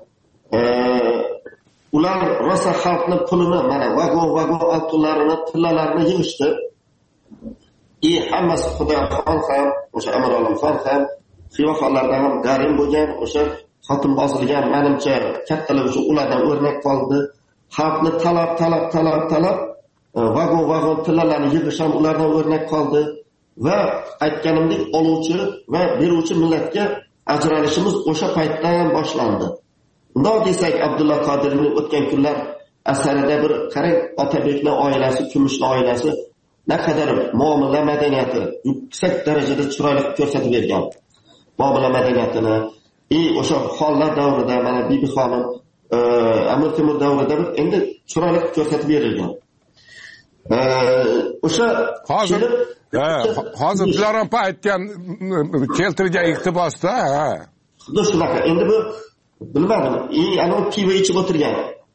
ular rosa xalqning pulini, mana vagon oltinlarini, tillalarini yig'ishdi. Hammasi Xudoxon ham, o'sha Amir Olimxon ham, Xiva xonlardan ham garim bo'lgan, o'sha xotin bosilgan, menimcha kattalar uchun ulardan o'rnak qoldi. Xalqni talab vagon tillalarni yig'ish ham ulardan o'rnak qoldi. Va aytganimdek, oluvchi va beruvchi millatga ajralishimiz o'sha paytdan boshlandi. Bundoq desak, Abdulla Qodiriyning o'tgan kunlar asarida bir qarang, Otabekning oilasi, Kumushning oilasi naqadar muomala madaniyati yuksak darajada chiroyli ko'rsatib bergan. Muomala madaniyatini o'sha xonlar davrida, mana Bibi xonim, Amir Temur davrida endi chiroyli ko'rsatib berilgan. O'sha
hozir Dilorampa aytgan keltirgan iqtibosda,
xuddi shunaqa. Endi bu bilmadim, ana pivo ichib o'tirgan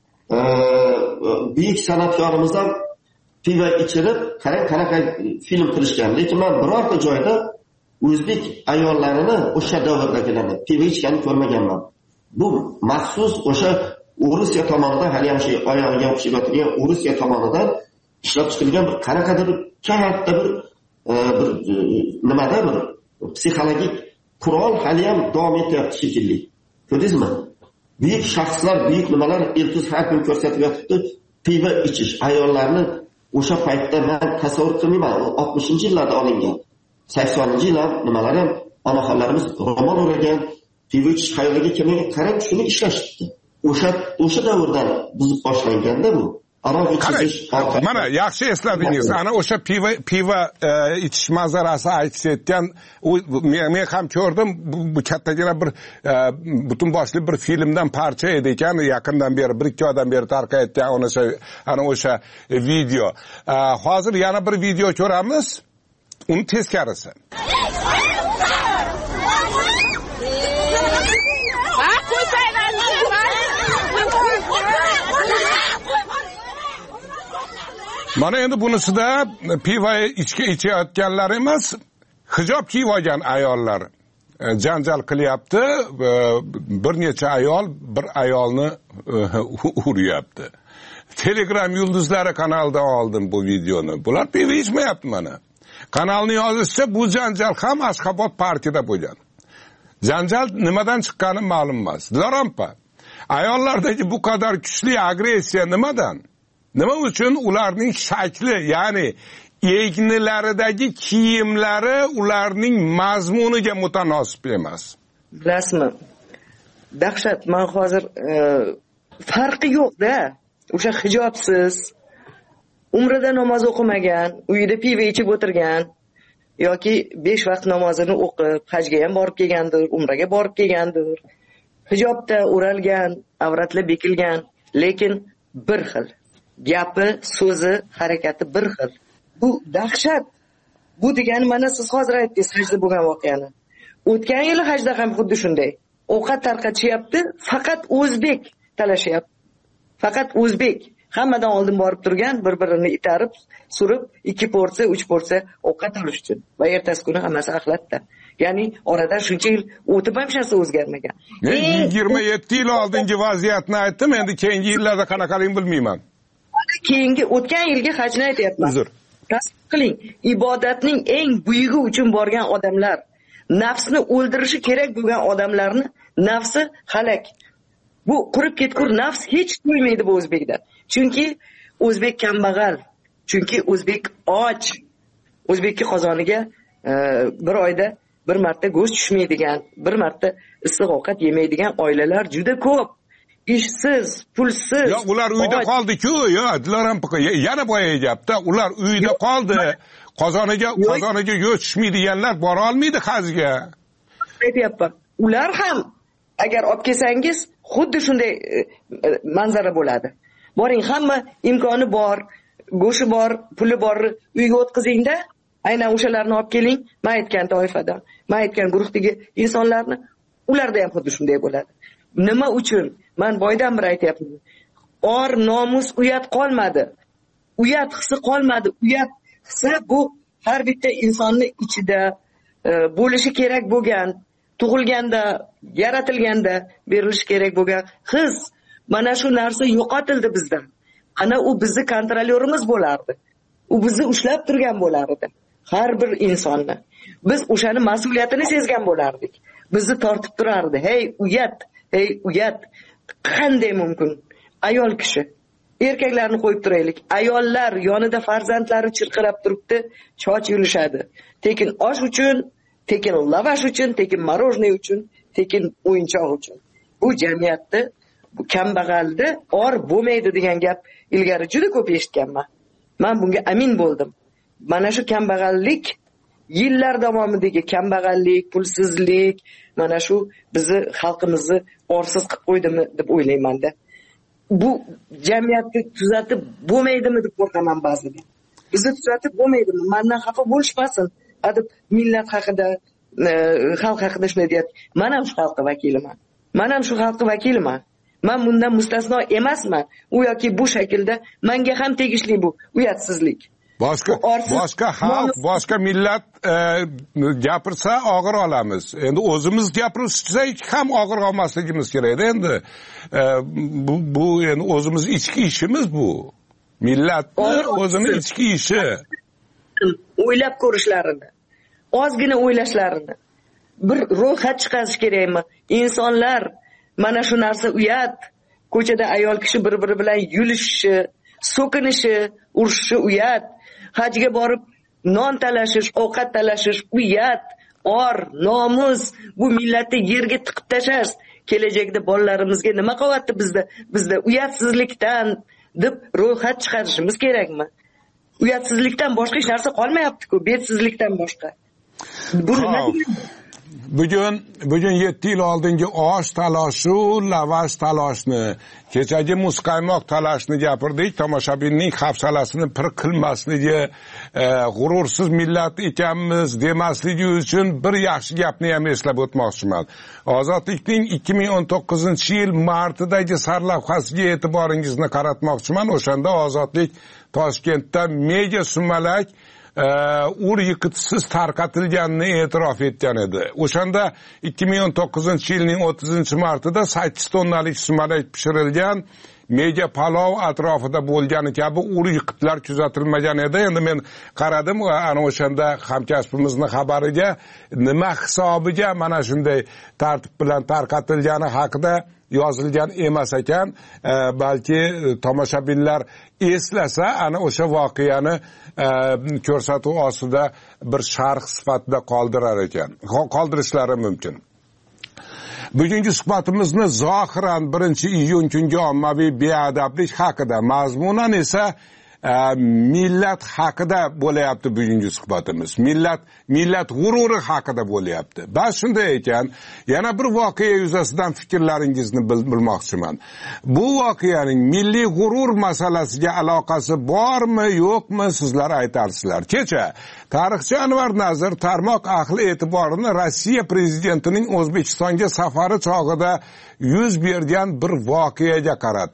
buyuk san'atkorimiz ham pivo ichirib, qanaqa film qilishgan. Lekin men birorta joyda o'zbek ayollarini o'sha davrdagilarni pivo ichganini ko'rmaganman. Bu maxsus o'sha Rusiya tomonidan, hali ham shu oyog'iga o'xshab o'tirgan Rusiya tomonidan ishlab chiqilgan bir qanaqadir katta bir nimada bir psixologik qurol hali ham davom etyapti shekilli. Ko'rdingizmi? Buyuk shaxslar, buyuk nimalar iltiz har kun ko'rsatib yotibdi. Pivo ichish ayollarni o'sha paytda men tasavvur qilmayman. 60-yillarda olingan. 80-yillar nimalar ham onaxonlarimiz roman o'ragan, pivo ichish xayoliga kelmagan, qarang shuni ishlashibdi. O'sha davrdan buzib boshlanganda bu.
Mana yaxshi esladingiz. Ana o'sha pivo ichish manzarasi aytishayotgan, men ham ko'rdim. Bu kattagina bir butun boshli bir filmdan parcha edi ekan. Yaqindan beri 1-2 oydan beri tarqayotgan ana o'sha video. Hozir yana bir video ko'ramiz. Uni teskarisi. Mana endi bunisida pivo ichayotganlar emas, hijob kiyib olgan ayollar janjal qilyapti. Bir necha ayol bir ayolni uryapti. Telegram yulduzlari kanalidan oldim bu videoni. Bular pivo ichmayapti mana. Kanalning yozishicha bu janjal ham Ashxobod parkida bo'lgan. Janjal nimadan chiqqani ma'lum emas. Dilorampa, ayollardagi bu qadar kuchli agressiya nimadan? Nima uchun ularning shakli, ya'ni egnilaridagi kiyimlari ularning mazmuniga mutanosib emas?
Bilasizmi? Dahshat, men hozir farqi yo'q-da. O'sha hijobsiz, umrida namoz o'qimagan, uyida pivo ichib o'tirgan yoki 5 vaqt namozini o'qib, hajga ham borib kelgandir, umraga borib kelgandir. Hijobda o'ralgan, avratli bekilgan, lekin bir xil. Gapi, so'zi, harakati bir xil. Bu dahshat. Bu degani mana siz hozir aytdingiz hajda bo'lgan voqeani. O'tgan yil hajda ham xuddi shunday. Ovqat tarqatishyapti, faqat o'zbek talashyapti. Faqat o'zbek. hammadan oldin borib turgan, bir-birini itarib, surib, 2 porsiya, 3 porsiya ovqat olish uchun. Va ertasi kuni hammasi axlatda. Ya'ni oradan shuncha yil o'tib ham hech narsa o'zgarmagan.
27 yil oldingi vaziyatni aytdim, endi keyingi yillarda qanaqaligini bilmayman.
Keyingi o'tgan yilgi hajni aytyapman.
Uzr.
Tasavvur qiling, ibodatning eng buyugi uchun borgan odamlar, nafsni o'ldirishi kerak bo'lgan odamlarni nafsi halak. Bu qurib ketgur nafs hech to'ymaydi bu o'zbekdan. Chunki o'zbek kambag'al, chunki o'zbek och. O'zbekning qozoniga bir oyda bir marta go'sht tushmaydigan, bir marta issiq ovqat yemaydigan oilalar juda ko'p. Ishsiz, pulsiz.
Yo, ular uyda qoldi-ku, yo, Diloram piqa, yana boya gapda, ular uyda qoldi. Qozoniga go'sht tushmaydiganlar bora olmaydi qaziga.
Aytyapman. Ular ham agar olib kelsangiz, xuddi shunday manzara bo'ladi. Boring, hamma imkoni bor, go'shi bor, puli bor, uyga o'tkazingda, aynan o'shalarni olib keling, men aytgan toifadan, men aytgan guruhdagi insonlarni, ularda ham xuddi shunday bo'ladi. Nima uchun? Men boydan bir aytyapman. Or, nomus, uyat qolmadi. Uyat hissi qolmadi. Uyat hissi bu har bitta insonning ichida bo'lishi kerak bo'lgan, tug'ilganda, yaratilganda berilishi kerak bo'lgan his. Mana shu narsa yo'qotildi bizdan. Ana u bizni kontrolyorimiz bo'lardi. U bizni ushlab turgan bo'lardi. Har bir insonni. Biz o'shani mas'uliyatini sezgan bo'lardik. Bizni tortib turardi. Hey, uyat, hey, uyat. Qanday mumkin? Ayol kishi. Erkaklarni qo'yib turaylik. Ayollar yonida farzandlari chirqirab turibdi, choch yulishadi. Tekin osh uchun, tekin lavash uchun, tekin morojniy uchun, tekin o'yinchoq uchun. Bu jamiyatda bu kambag'alda or bo'lmaydi degan gap ilgari juda ko'p eshitganman. Men bunga amin bo'ldim. Mana shu kambag'allik, yillar davomidagi kambag'allik, pulsizlik, mana shu bizni xalqimizni orsiz qilib qo'ydimi deb o'ylayman-da. Bu jamiyatni tuzatib bo'lmaydimi deb qo'rqaman ba'zida. Bizni tuzatib bo'lmaydimi? Mendan xafa bo'lishmasin. Adib millat haqida, xalq haqida shunday deyapti. Men ham shu xalqning vakiliman. Men ham shu xalqning vakiliman. Men bundan mustasno emasman. U yoki bu shaklda menga ham tegishli bu uyatsizlik.
Boshqa xalq, boshqa millat gapirsa og'ir olamiz. Endi o'zimiz gapirsak ham og'ir olmasligimiz kerak. Endi bu endi o'zimiz ichki ishimiz bu. Millatning o'zini ichki ishi.
O'ylab ko'rishlarini, ozgina o'ylashlarini bir ro'yxat chiqarish kerakmi? Insonlar mana shu narsa uyat. Ko'chada ayol kishi bir-biri bilan yulishishi, so'kinishi, urishishi uyat. Hajga borib non talashish, ovqat talashish uyat. Or, nomus, bu millatni yerga tiqib tashlash. Kelajakda bolalarimizga nima qilyapti bizda uyatsizlikdan deb ro'yxat chiqarishimiz kerakmi? Uyatsizlikdan boshqa hech narsa qolmayapti-ku, betsizlikdan boshqa.
Bugun 7 yil oldingi osh talashi, lavash talashni, kechagi muzqaymoq talashni gapirdik. Tomoshabinning hafsalasini pir qilmasligi, g'urursiz millat ekanmiz demasligi uchun bir yaxshi gapni ham eslab o'tmoqchiman. Ozodlikning 2019-yil martidagi sarlavhasiga e'tiboringizni qaratmoqchiman. O'shanda Ozodlik Toshkentda mega sumalak ur yiqitisiz tarqatilganini e'tirof etgan edi. O'shanda 2019-yilning 30-martida 8 tonnalik sumalak pishirilgan, mega palov atrofida bo'lgani kabi ur yiqitlar kuzatilmagan edi. Endi men qaradim, ana o'shanda hamkasbimizning xabariga nima hisobiga mana shunday tartib bilan tarqatilgani haqida yozilgan emas ekan. Balki tomoshabinlar eslasa ana o'sha voqeani ko'rsatuv ostida bir sharh sifatida qoldirishlari mumkin. Bugungi suhbatimizni zohiran 1-iyun kungi ommaviy beadablik haqida, mazmunan esa millat haqida bo'layapti bugungi suhbatimiz. Millat g'ururi haqida bo'layapti. Bas shunday ekan, yana bir voqea yuzasidan fikrlaringizni bilmoqchiman. Bu voqeaning milliy g'urur masalasiga aloqasi bormi, yo'qmi, sizlar aytarsizlar. Kecha tarixchi Anvar Nazir tarmoq ahli e'tiborini Rossiya prezidentining O'zbekistonga safari chog'ida yuz bergan bir voqeaga qaratdi.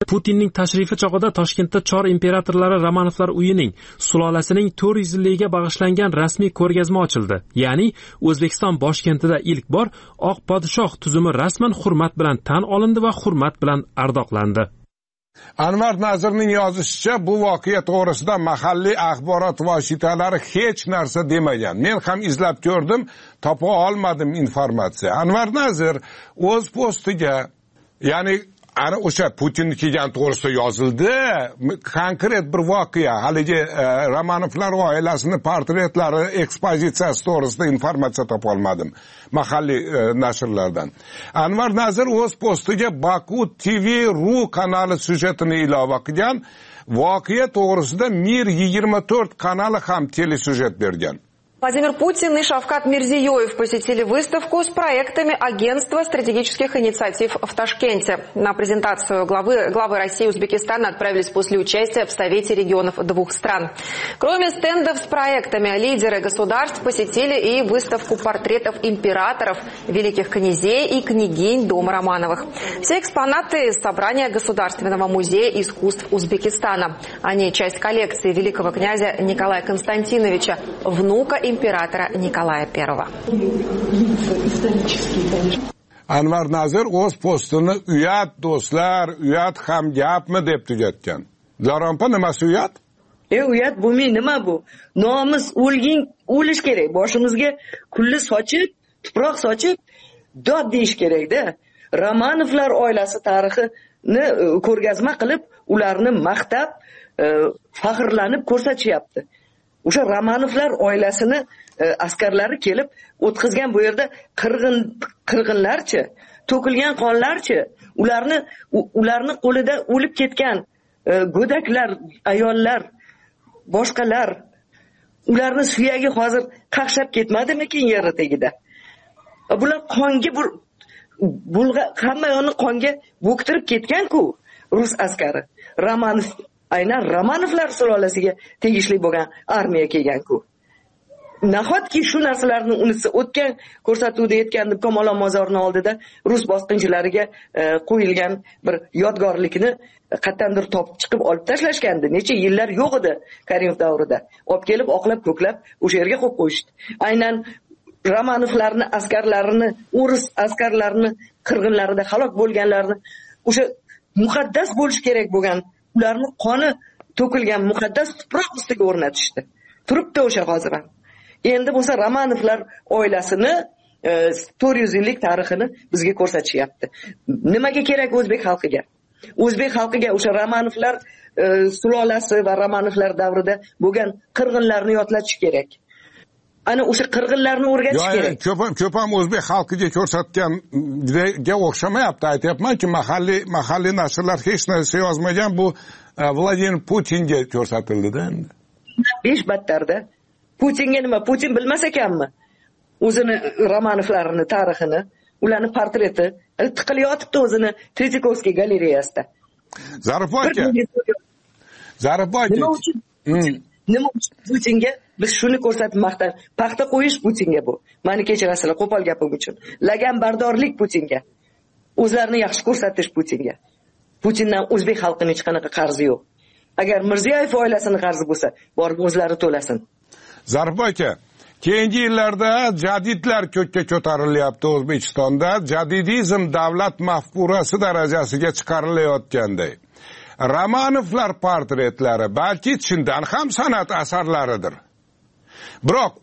Putinning tashrifi chog'ida Toshkentda Chor imperatorlari Romanovlar uyining sulolasining 400 yilligiga bag'ishlangan rasmiy ko'rgazma ochildi. Ya'ni O'zbekiston Boshkentida ilk bor oq podshoh tuzumi rasman hurmat bilan tan olindi va hurmat bilan ardoqlandi.
Anvar Nazirning yozishicha, bu voqea to'g'risida mahalliy axborot vositalari hech narsa demagan. Men ham izlab ko'rdim, topa olmadim informatsiya. Anvar Nazir o'z postiga, ya'ni ana o'sha Putin kelgan to'g'risida yozildi. Konkret bir voqea, haligi Romanovlar oilasini portretlari ekspozitsiyasi to'g'risida informatsiya topa olmadim mahalliy nashrlardan. Anvar Nazir o'z postiga Baku TV.ru kanali syujetini ilova qilgan. Voqea to'g'risida Mir 24 kanali ham telesyujet bergan.
Владимир Путин и Шавкат Мирзиёев посетили выставку с проектами Агентства стратегических инициатив в Ташкенте. На презентацию главы России и Узбекистана отправились после участия в Совете регионов двух стран. Кроме стендов с проектами, лидеры государств посетили и выставку портретов императоров, великих князей и княгинь дома Романовых. Все экспонаты из собрания Государственного музея искусств Узбекистана. Они часть коллекции великого князя Николая Константиновича, внука императора Николая I.
Anvar Nazir o'z postini uyat do'stlar, uyat ham gapmi deb tugatgan. Zaronpa nimasi uyat?
Uyat bo'lmay nima bu? Nomus o'lish kerak. Boshimizga kulli sochib, tuproq sochib, dod deyish kerak-da. Romanovlar oilasi tarixini ko'rgazma qilib, ularni maqtab, faxrlanib ko'rsatishyapti. O'sha Romanovlar oilasini askarlari kelib o'tkazgan bu yerda qirg'inlarchi, to'kilgan qonlarchi, ularni qo'lida o'lib ketgan go'daklar, ayollar, boshqalar, ularni suyagi hozir qaqshab ketmadimikin yer tagida? Bular qonga hamma yoqni qonga bo'ktirib ketgan-ku rus askari. Aynan Romanovlar sulolasiga tegishli bo'lgan armiya kelgan-ku. Nahotki shu narsalarni unutsa, o'tgan ko'rsatuvda aytgandim, Komolon mozorining oldida rus bosqinchilariga qo'yilgan bir yodgorlikni qattandir topib chiqib olib tashlashgandi. Necha yillar yo'q edi Karimov davrida. Olib kelib oqlab ko'klab o'sha yerga qo'yib qo'yishdi. Aynan Romanovlarni askarlarini, o'ris askarlarini qirg'inlarida halok bo'lganlarni o'sha muqaddas bo'lish kerak bo'lgan, ularni qoni to'kilgan muqaddas tuproq ustiga o'rnatishdi. Turibdi o'sha hozir ham. Endi bo'lsa Romanovlar oilasini 400 yillik tarixini bizga ko'rsatishyapti. Nimaga kerak o'zbek xalqiga? O'zbek xalqiga o'sha Romanovlar sulolasi va Romanovlar davrida bo'lgan qirg'inlarni yodlatish kerak. Ana o'sha qirg'inlarni o'rgatish kerak.
Ko'p ham o'zbek xalqiga ko'rsatganga o'xshamayapti. Aytayapman-ki, mahalliy nashrlar hech narsa yozmagan, bu Vladimir Putinga ko'rsatildi-da endi.
5 battarda. Putinga nima? Putin bilmas ekanmi? O'zini Romanovlarini tarixini, ularni portreti tiqilayotibdi o'zini Tretikovskiy galereyasida.
Zarif aka.
Nima uchun Putinga biz shuni ko'rsatib maqtan? Paxta qo'yish Putinga bu. Meni kechirasizlar, qo'pol gapim uchun. Lagan bardorlik Putinga. O'zlarini yaxshi ko'rsatish Putinga. Putindan o'zbek xalqining hech qanaqa qarzi yo'q. Agar Mirziyoyev oilasini qarzi bo'lsa, borib o'zlari to'lasin.
Zarif aka, keyingi yillarda jadidlar ko'kka ko'tarilyapti O'zbekistonda. Jadidizm davlat mafkurasi darajasiga chiqarilayotganday. Romanovlar portretlari balki chindan ham san'at asarlaridir. Biroq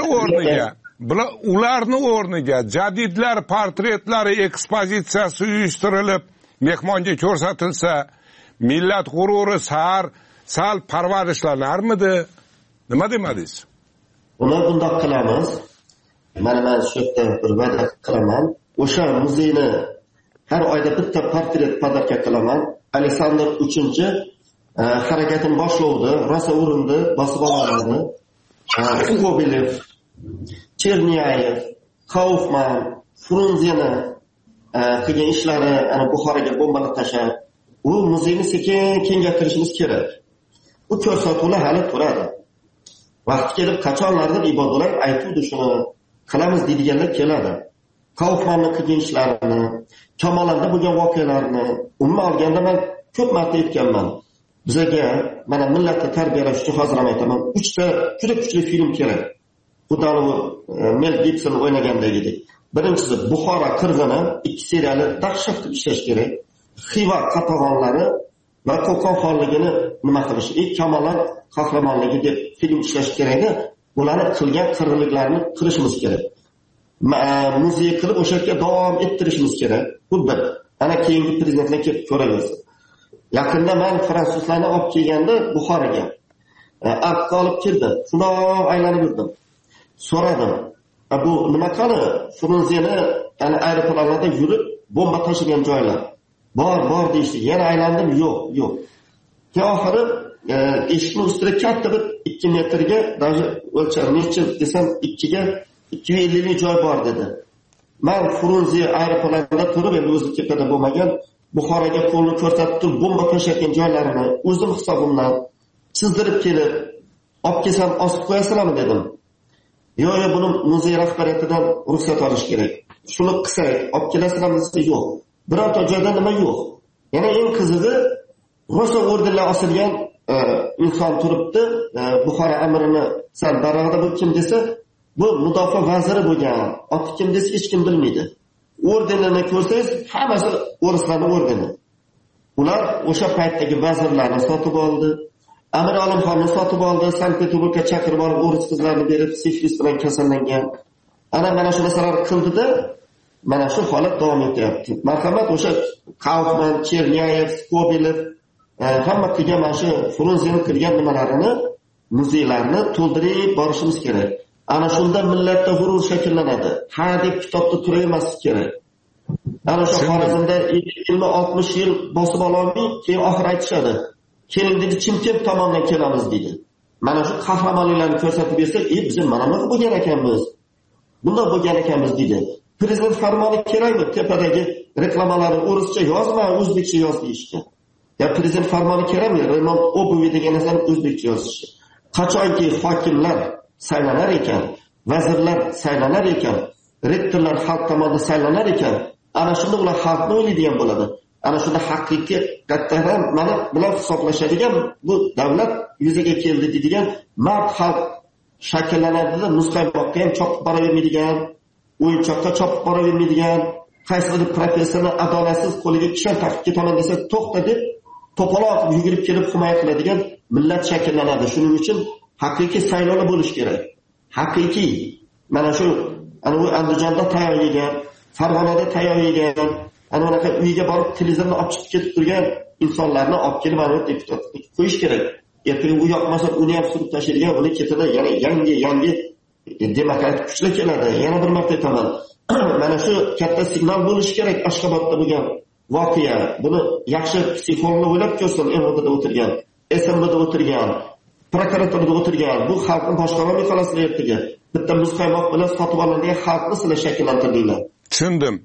ularni o'rniga jadidlar portretlari ekspozitsiyasi uyushtirilib, mehmonga ko'rsatilsa, millat g'ururi sal parvarishlanarmidi? Nima demadingiz?
Buni bundoq qilamiz. Mana shu yerda bir va'da qilaman. O'sha muzeyni har oyda bitta portret podarka qilaman. Aleksandr 3 harakatini boshlovdi, rosa urindi, bosib oladi. Kobilev, Chernyayev, Kaufman, Frunzeni qilgan ishlari, ana Buxoroga bombalar tashlab, u muzeyni sekin kengaytirishimiz kerak. Bu ko'rsatuvlar hali turadi. Vaqti kelib qachonlardir ibodalar aytuvdi shuni qilamiz deydiganlar keladi. Kaufmanning qilgan ishlarini, Kamolarda bo'lgan voqealarni umuman olganda men ko'p marta aytganman. Bizga mana millatni tarbiyalash uchun hozir ham aytaman, 3 ta juda kuchli film kerak. Xudoni Mel Gibson o'ynagandagidek. Birinchisi Buxoro qirg'ini 2 seriali dahshatli ishlash kerak. Xiva qatag'onlari va Qo'qon xonligini nima qilish, Kamolot qahramonligi deb film ishlash kerak. Ularni qilgan qirg'inliklarini qilishimiz kerak. Muzey qilib o'sha yerga davom ettirishimiz kerak. Bu bir. Ana keyingi prezidentlar kelib ko'raversin. Yaqinda men fransuzlarni olib kelganda Buxoroga Arkqa olib keldi. Shundoq aylanib yurdim. So'radim. Bu nima qani? Frunzeni ana aeroportlarda yurib bomba tashigan joylar. Bor deyishdi. Yana aylandim, yo'q. Oxiri eshikni ustida katta bir 2 metrga, даже o'lchar necha desam 2 ga 250 joy bor dedi. Men Frunze aeroportlarida turib, endi o'zi tepada bo'lmagan, Buxoroga qo'lni ko'rsatib turib bomba tashlagan joylarini o'zim hisobimdan chizdirib kelib, olib kelsam osib qo'yasizlarmi dedim. Yo'q, buni muzey rahbariyatidan ruxsat olish kerak. Shuni qilsak, olib kelasizlarmi desa yo'q. Birorta joyda nima yo'q. Yana eng qizig'i, rosa ordenlar osilgan inson turibdi, Buxoro amrini san darog'ida bu kim desa, bu mudofaa vaziri bo'lgan. Oti kim desa hech kim bilmaydi. Ordenini ko'rsangiz, hammasi o'rislarning ordeni. Ular o'sha paytdagi vazirlarni sotib oldi. Amir Olimxonni sotib oldi, Sankt-Peterburgga chaqirib olib, o'ris qizlarni berib, sifilis bilan kasallangan. Mana shu narsalarni qildida, mana shu holat davom etyapti. Marhamat, o'sha Kaufman, Chernyayev, Skobelov hamma qilgan mana shu Frunzeni qilgan nimalarini, muzeylarni to'ldirib borishimiz kerak. Ana shunda millatda g'urur shakllanadi. Ha deb kitobda turavermaslik kerak. Ana shu Xorazmda 50-60 yil bosib ololmay, keyin oxir aytishadi. Keling dedi, Chimkent tomondan kelamiz dedi. Mana shu qahramonliklarni ko'rsatib bersak, biz mana nima bo'lgan ekanmiz. Bunday bo'lgan ekanmiz dedi. Prezident farmoni kerakmi? Tepadagi reklamalarni o'rischa yozma, o'zbekcha yoz deyishdi. Ya prezident farmoni kerakmi? Remont obuvi degan narsani o'zbekcha yozishdi. Qachonki hokimlar saylanar ekan, vazirlar saylanar ekan, rektorlar xalq tomonidan saylanar ekan, ana shunda ular xalqni o'ylaydigan bo'ladi. Ana shunda haqiqiy kattadan mana bilan hisoblashadigan bu davlat yuzaga keldi deydigan mard xalq shakllanadi-da, muzqaymoqqa ham chopib boravermaydigan, o'yinchoqqa chopib boravermaydigan, qaysidir professorni adolatsiz qo'liga kishan taqib ketaman desa to'xta deb to'poloq yugurib kelib himoya qiladigan millat shakllanadi. Shuning uchun haqiqiy saylovlar bo'lish kerak. Haqiqiy mana shu ana u Andijonda tayyor yegan, Farg'onada tayyor yegan, ana unaqa uyga borib televizorni ochib ketib turgan insonlarni olib kelib mana deputat qo'yish kerak. Ertaga u yoqmasa uni ham surib tashlaydigan, uni ketida yana yangi demokratik kuchlar keladi. Yana bir marta aytaman. Mana shu katta signal bo'lishi kerak Ashxobodda bo'lgan voqea. Buni yaxshi psixologlar o'ylab ko'rsin, MVDda o'tirgan, SMBda o'tirgan, prokuraturada o'tirgan, bu xalqni boshqarolmay qolasizlar ertaga. Bitta muzqaymoq bilan sotib olinadigan xalqni sizlar shakllantirdinglar.
Tushundim.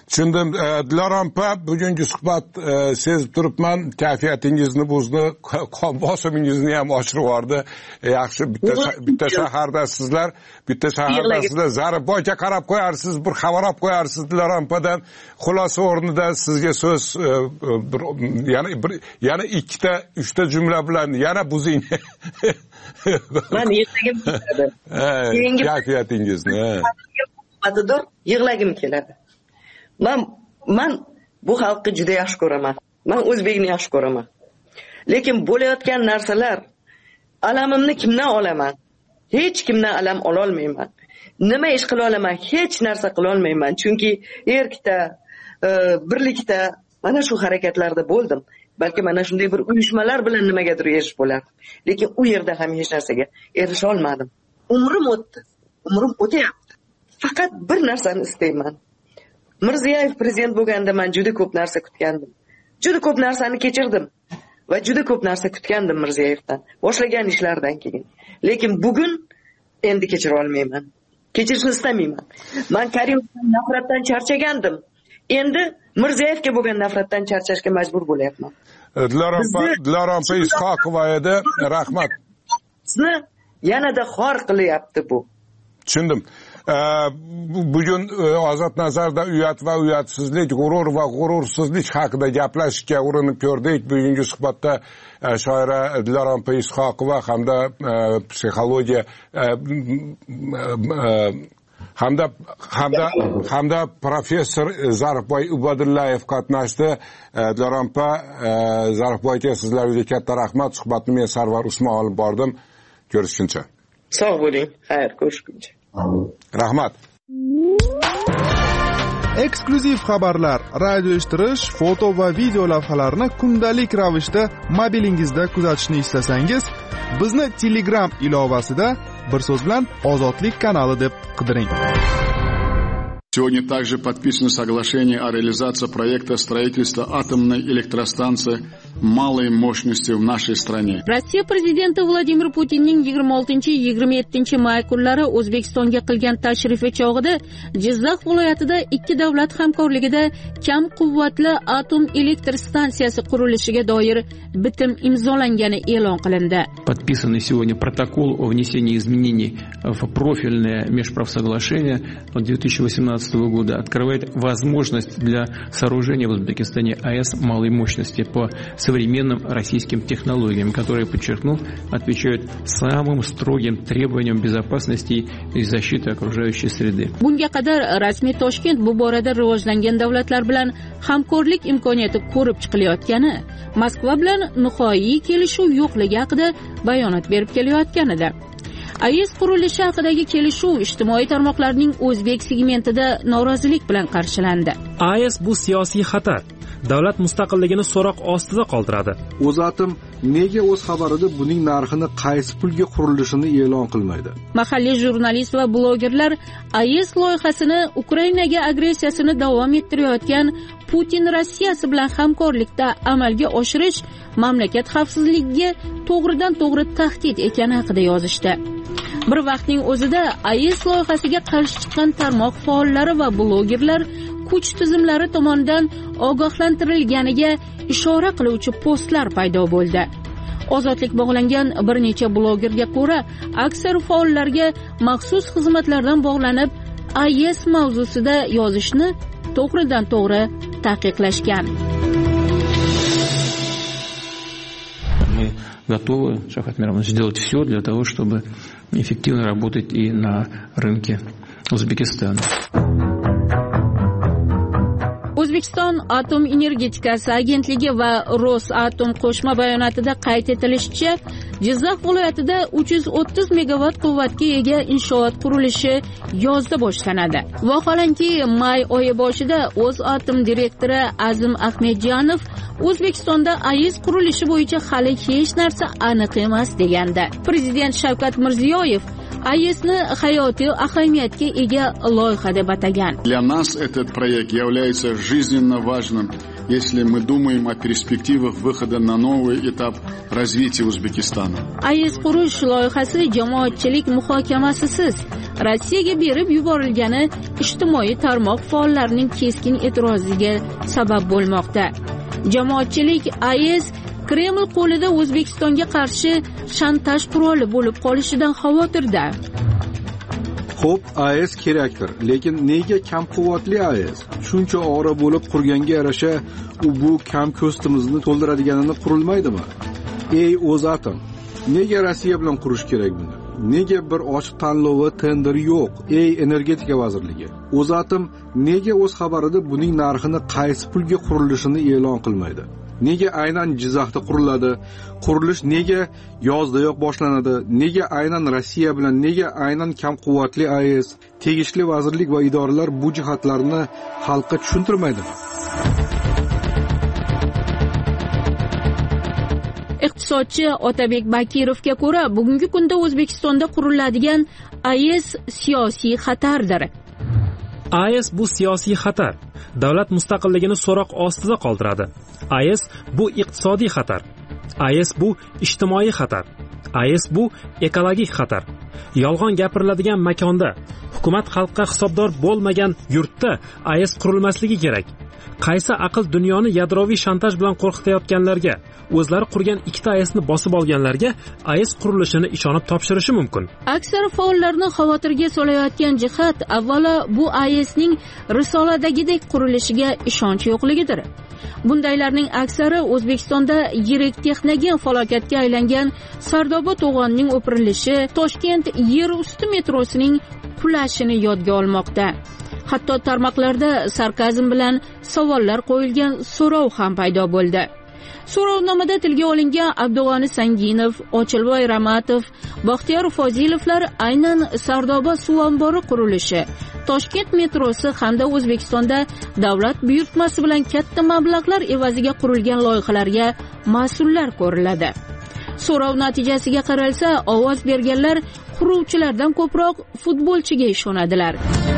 Dilorampa, bugungi suhbat sezib turibman, kayfiyatingizni buzdi, qon bosimingizni ham oshirib yubordi. Yaxshi, bitta shahardasizlar, Zaribboyga qarab qo'yarsiz, bir xabar olib qo'yarsiz Dilorampadan. Xulosa o'rnida sizga so'z yana 2-3 ta jumla bilan yana buzing.
Men yig'lagim keladi.
Keyingi kayfiyatingizni.
Yig'lagim keladi. Men bu xalqni juda yaxshi ko'raman. Men o'zbekni yaxshi ko'raman. Lekin bo'layotgan narsalar, alamimni kimdan olaman? Hech kimdan alam ola olmayman. Nima ish qila olaman? Hech narsa qila olmayman. Chunki erkda, birlikda mana shu harakatlarda bo'ldim. Balki mana shunday bir uyushmalar bilan nimagadir erishib bo'lardi. Lekin u yerda ham hech narsaga erisha olmadim. Umrim o'tdi. Umrim o'tyapti. Faqat bir narsani istayman. Mirziyoyev prezident bo'lganda men juda ko'p narsa kutgandim. Juda ko'p narsani kechirdim va juda ko'p narsa kutgandim Mirziyoyevdan, boshlagan ishlardan keyin. Lekin bugun endi kechira olmayman. Kechirishni istamayman. Men Karimovdan nafratdan charchagandim. Endi Mirziyoyevga bo'lgan nafratdan charchashga majbur bo'lyapman.
Dilorampa Ishoqova edi. Rahmat.
Sizni yanada xor qilyapti bu.
Tushundim. bugun Ozod nazarda uyat va uyatsizlik, g'urur va g'urursizlik haqida gaplashishga urinib ko'rdik. Bugungi suhbatda shoira Dilorom Ishoqova hamda psixologiya hamda professor Zarifboy Ubadullayev qatnashdi. Dilorom Zarifboyga sizlarga katta rahmat. Suhbatni men Sarvar Usmon olib bordim. Ko'rishguncha.
Sog' bo'ling. Xayr, ko'rishguncha.
Rahmat.
Eksklyuziv xabarlar, radio eshittirish, foto va video lavhalarni kundalik ravishda mobilingizda kuzatishni istasangiz, bizni Telegram ilovasida bir so'z bilan Ozodlik kanali deb qidiring.
Сегодня также подписано соглашение о реализации проекта строительства атомной электростанции малой мощности в нашей стране.
Rossiya prezidenti Vladimir Putinning 26-27 may kunlari O'zbekistonga qilgan tashrifi chog'ida Jizzax viloyatida ikki davlat hamkorligida kam quvvatli atom elektr stansiyasi qurilishiga doir bitim imzolangani e'lon qilindi.
Подписанный сегодня протокол о внесении изменений в профильное межправсоглашение 2018 года открывает возможность для сооружения в Узбекистане АЭС малой мощности по современным российским технологиям, которые, подчеркну, отвечают самым строгим требованиям безопасности и защиты окружающей среды.
Bunga qadar rasmiy Toshkent bu borada rivojlangan davlatlar bilan hamkorlik imkoniyati ko'rib chiqilayotgani, Moskva bilan nihoyiy kelishuv yo'qligi haqida bayonot berib kelayotganida. AES qurilishi haqidagi kelishuv ijtimoiy tarmoqlarning o'zbek segmentida norozilik bilan qarshilandi.
AES bu siyosiy xatar. Davlat mustaqilligini so'roq ostida qoldiradi.
O'zatom nega o'z xabarida buning narxini qaysi pulga qurilishini e'lon qilmaydi?
Mahalliy jurnalist va blogerlar AES loyihasini Ukrainaga agressiyasini davom ettirayotgan Putin Rossiyasi bilan hamkorlikda amalga oshirish mamlakat xavfsizligiga to'g'ridan-to'g'ri tahdid ekani haqida yozishdi. Bir vaqtning o'zida AES loyihasiga qarshi chiqqan tarmoq faollari va blogerlar kuch tizimlari tomonidan ogohlantirilganiga ishora qiluvchi postlar paydo bo'ldi. Ozodlik bog'langan bir necha blogerga ko'ra, aksar faollarga maxsus xizmatlardan bog'lanib, AES mavzusida yozishni to'g'ridan-to'g'ri taqiqlashgan.
Мы готовы, Шавкат Миромович, сделать все для того, чтобы эффективно работать и на рынке Узбекистана.
O'zbekiston Atom energetikasi agentligi va Rosatom qo'shma bayonotida qayd etilishicha, Jizzax viloyatida 330 megavat quvvatga ega inshoot qurilishi yozda boshlanadi. Vaholanki, may oyi boshida O'zatom direktori Azim Ahmedjanov O'zbekistonda AES qurilishi bo'yicha hali hech narsa aniq emas degandi. Prezident Shavkat Mirziyoyev AESni hayotiy ahamiyatga ega loyiha deb atagan.
Для нас этот проект является жизненно важным, если мы думаем о перспективах выхода на новый этап развития Узбекистана.
AES qurish loyihasi jamoatchilik muhokamasisiz Rossiyaga berib yuborilgani ijtimoiy tarmoq faollarining keskin e'tiroziga sabab bo'lmoqda. Jamoatchilik AES Kreml qo'lida O'zbekistonga qarshi shantaj quroli bo'lib qolishidan xavotirda.
Xo'p, AES kerakdir, lekin nega kam quvvatli AES? Shuncha ora bo'lib qurganga yarasha u bu kam ko'stimizni to'ldiradiganini qurilmaydimi? Ey O'zatom, nega Rossiya bilan qurish kerak buni? Nega bir ochiq tanlov va tender yo'q? Ey energetika vazirligi, O'zatom nega o'z xabarida buning narxini qaysi pulga qurilishini e'lon qilmaydi? Nega aynan Jizzaxda quriladi? Qurilish nega yozdayoq boshlanadi? Nega aynan Rossiya bilan, nega aynan kam quvvatli AES? Tegishli vazirlik va idoralar bu jihatlarni xalqqa tushuntirmaydimi?
Iqtisodchi Otabek Bakirovga ko'ra, bugungi kunda O'zbekistonda quriladigan AES siyosiy xatardir.
AES bu siyosiy xatar. Davlat mustaqilligini so'roq ostida qoldiradi. AES bu iqtisodiy xatar. AES bu ijtimoiy xatar. AES bu ekologik xatar. Yolg'on gapiriladigan makonda Hukumat xalqqa hisobdor bo'lmagan yurtda AES qurilmasligi kerak. Qaysi aql dunyoni yadroviy shantaj bilan qo'rqitayotganlarga, o'zlari qurgan ikkita AESni bosib olganlarga AES qurilishini ishonib topshirishi mumkin?
Aksar faollarni xavotirga solayotgan jihat avvalo bu AESning risoladagidek qurilishiga ishonch yo'qligidir. Bundaylarning aksari O'zbekistonda yirik texnogen falokatga aylangan Sardoba to'g'onining o'pirilishi, Toshkent yer usti metrosining qulashini yodga olmoqda. Hatto tarmoqlarda sarkazm bilan savollar qo'yilgan so'rov ham paydo bo'ldi. So'rovnomada tilga olingan Abdug'ani Sanginov, Ochilboy Ramatov, Baxtiyor Fozilovlar aynan Sardoba suv ombori qurilishi, Toshkent metrosi hamda O'zbekistonda davlat buyurtmasi bilan katta mablag'lar evaziga qurilgan loyihalarga mas'ullar ko'riladi. So'rov natijasiga qaralsa, ovoz berganlar quruvchilardan ko'proq futbolchiga ishonadilar.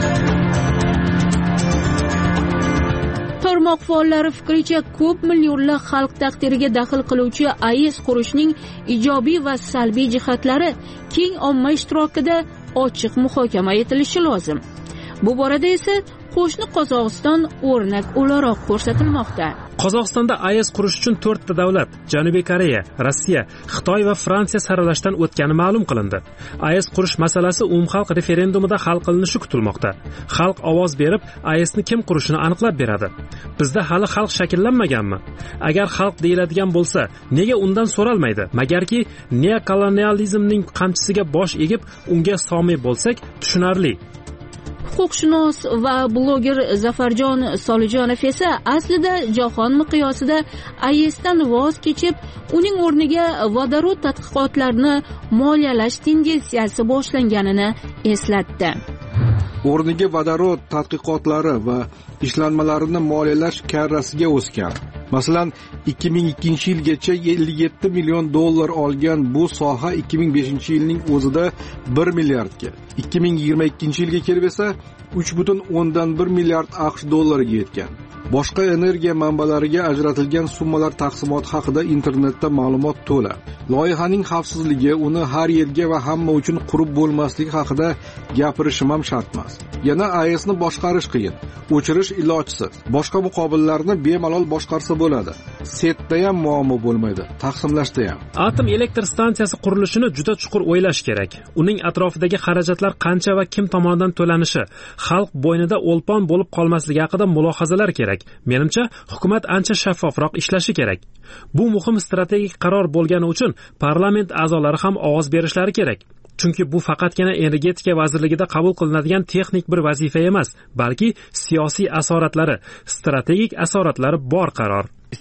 Tarmoq faollari fikricha, ko'p millionlab xalq taqdiriga daxl qiluvchi AES qurishning ijobiy va salbiy jihatlari keng omma ishtirokida ochiq muhokama etilishi lozim. Bu borada esa qo'shni Qozog'iston o'rnak o'laroq ko'rsatilmoqda.
Qozog'istonda AES qurish uchun 4 ta davlat, Janubiy Koreya, Rossiya, Xitoy va Fransiya saralashdan o'tgani ma'lum qilindi. AES qurish masalasi umumxalq referendumida hal qilinishi kutilmoqda. Xalq ovoz berib, AESni kim qurishini aniqlab beradi. Bizda hali xalq shakllanmaganmi? Agar xalq deyiladigan bo'lsa, nega undan so'ralmaydi? Magarki neokolonializmning qamchisiga bosh egib, unga somiy bo'lsak, tushunarli.
Huquqshunos va bloger Zafarjon Solijonov esa aslida jahon miqyosida AESdan voz kechib, uning o'rniga vodorod tadqiqotlarini moliyalash tendensiyasi boshlanganini eslatdi.
O'rniga vodorod tadqiqotlari va ishlanmalarini moliyalash karrasiga o'sgan. Masalan, 2002-yilgacha 57 million dollar olgan bu soha 2005-yilning o'zida 1 milliardga, 2022-yilga kelib esa 3,1 milliard AQSh dollariga yetgan. Boshqa energiya manbalariga ajratilgan summalar taqsimoti haqida internetda ma'lumot to'la. Loyihaning xavfsizligi, uni har yerga va hamma uchun qurib bo'lmasligi haqida gapirishim ham shart emas. Yana AESni boshqarish qiyin, o'chirish ilojsiz. Boshqa muqobillarni bemalol boshqarsa bo'ladi. Setda ham muammo bo'lmaydi, taqsimlashda ham.
Atom elektr stansiyasi qurilishini juda chuqur o'ylash kerak. Uning atrofidagi xarajatlar qancha va kim tomonidan to'lanishi, xalq bo'ynida o'lpon bo'lib qolmasligi haqida mulohazalar kerak. Menimcha, hukumat ancha shaffofroq ishlashi kerak. Bu muhim strategik qaror bo'lgani uchun parlament a'zolari ham ovoz berishlari kerak. Chunki bu faqatgina energetika vazirligida qabul qilinadigan texnik bir vazifa emas, balki siyosiy asoratlari, strategik asoratlari bor qaror.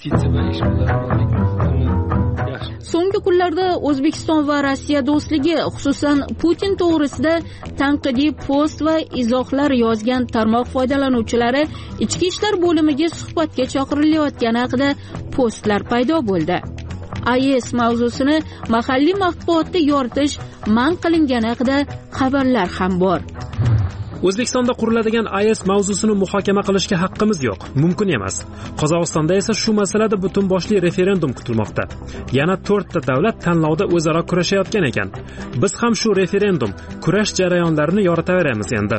So'nggi kunlarda O'zbekiston va Rossiya do'stligi, xususan Putin to'g'risida tanqidiy post va izohlar yozgan tarmoq foydalanuvchilari ichki ishlar bo'limiga suhbatga chaqirilayotgani haqida postlar paydo bo'ldi. AES mavzusini mahalliy matbuotda yoritish man qilingani haqida xabarlar ham bor.
O'zbekistonda quriladigan AES mavzusini muhokama qilishga haqqimiz yo'q, mumkin emas. Qozog'istonda esa shu masalada butun boshli referendum kutilmoqda. Yana 4 ta davlat tanlovda o'zaro kurashayotgan ekan. Biz ham shu referendum, kurash jarayonlarini yoritaveramiz endi.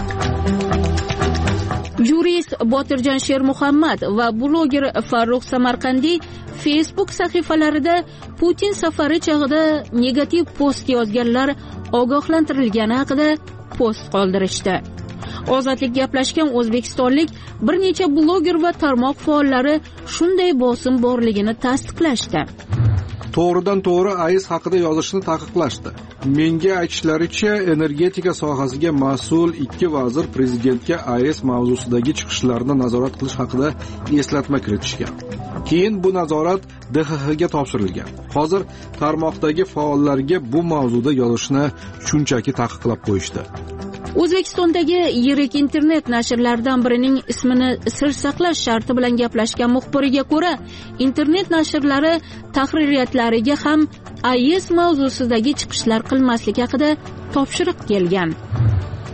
Jurist Botirjon Shermuhammad va bloger Farruh Samarqandiy Facebook sahifalarida Putin safari chog'ida negativ post yozganlar ogohlantirilgani haqida post qoldirishdi. Ozodlik gaplashgan o'zbekistonlik bir necha bloger va tarmoq faollari shunday bosim borligini tasdiqlashdi.
To'g'ridan to'g'ri AES haqida yozishni taqiqlashdi. Menga aytishlaricha, energetika sohasiga mas'ul 2 vazir prezidentga AES mavzusidagi chiqishlarni nazorat qilish haqida eslatma kiritishgan. Keyin bu nazorat DXXga topshirilgan. Hozir tarmoqdagi faollarga bu mavzuda yozishni shunchaki taqiqlab qo'yishdi.
O'zbekistondagi yirik internet nashrlaridan birining ismini sir saqlash sharti bilan gaplashgan muxbiriga ko'ra, internet nashrlari tahririyatlariga ham AES mavzusidagi chiqishlar qilmaslik haqida topshiriq kelgan.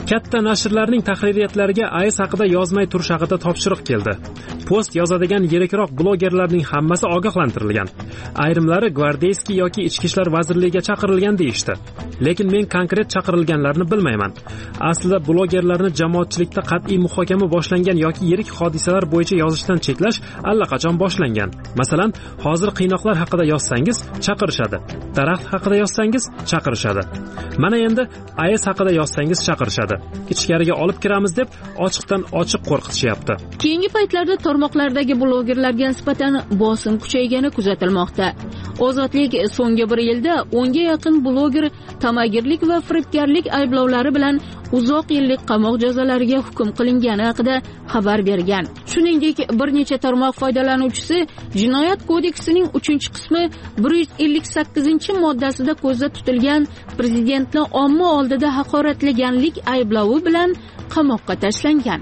Katta nashrlarning tahririyatlariga AES haqida yozmay turish haqida topshiriq keldi. Post yozadigan yirikroq blogerlarning hammasi ogohlantirilgan. Ayrimlari Gvardeyskiy yoki Ichki ishlar vazirligiga chaqirilgan deyishdi. Lekin men konkret chaqirilganlarni bilmayman. Aslida blogerlarni jamoatchilikda qat'iy muhokama boshlangan yoki yirik hodisalar bo'yicha yozishdan cheklash allaqachon boshlangan. Masalan, hozir qiynoqlar haqida yozsangiz chaqirishadi. Daraxt haqida yozsangiz chaqirishadi. Mana endi AES haqida yozsangiz chaqirishadi. Ichkariga olib kiramiz deb ochiqdan ochiq qo'rqitishyapti.
Keyingi paytlarda tarmoqlardagi blogerlarga nisbatan bosim kuchaygani kuzatilmoqda. Ozodlik so'nggi 1 yilda 10 ga yaqin bloger tamagirlik va firibgarlik ayblovlari bilan uzoq yillik qamoq jazolariga hukm qilingani haqida xabar bergan. Shuningdek, bir necha tarmoq foydalanuvchisi Jinoyat kodeksining 3-qismi 158-moddasida ko'zda tutilgan prezidentni omma oldida haqoratlaganlik ayblovi bilan qamoqqa tashlangan.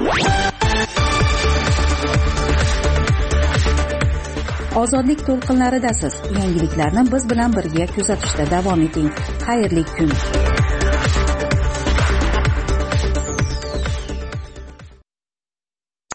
Ozodlik to'lqinlaridasiz. Yangiliklarni biz bilan birga kuzatishda davom eting. Xayrli kun.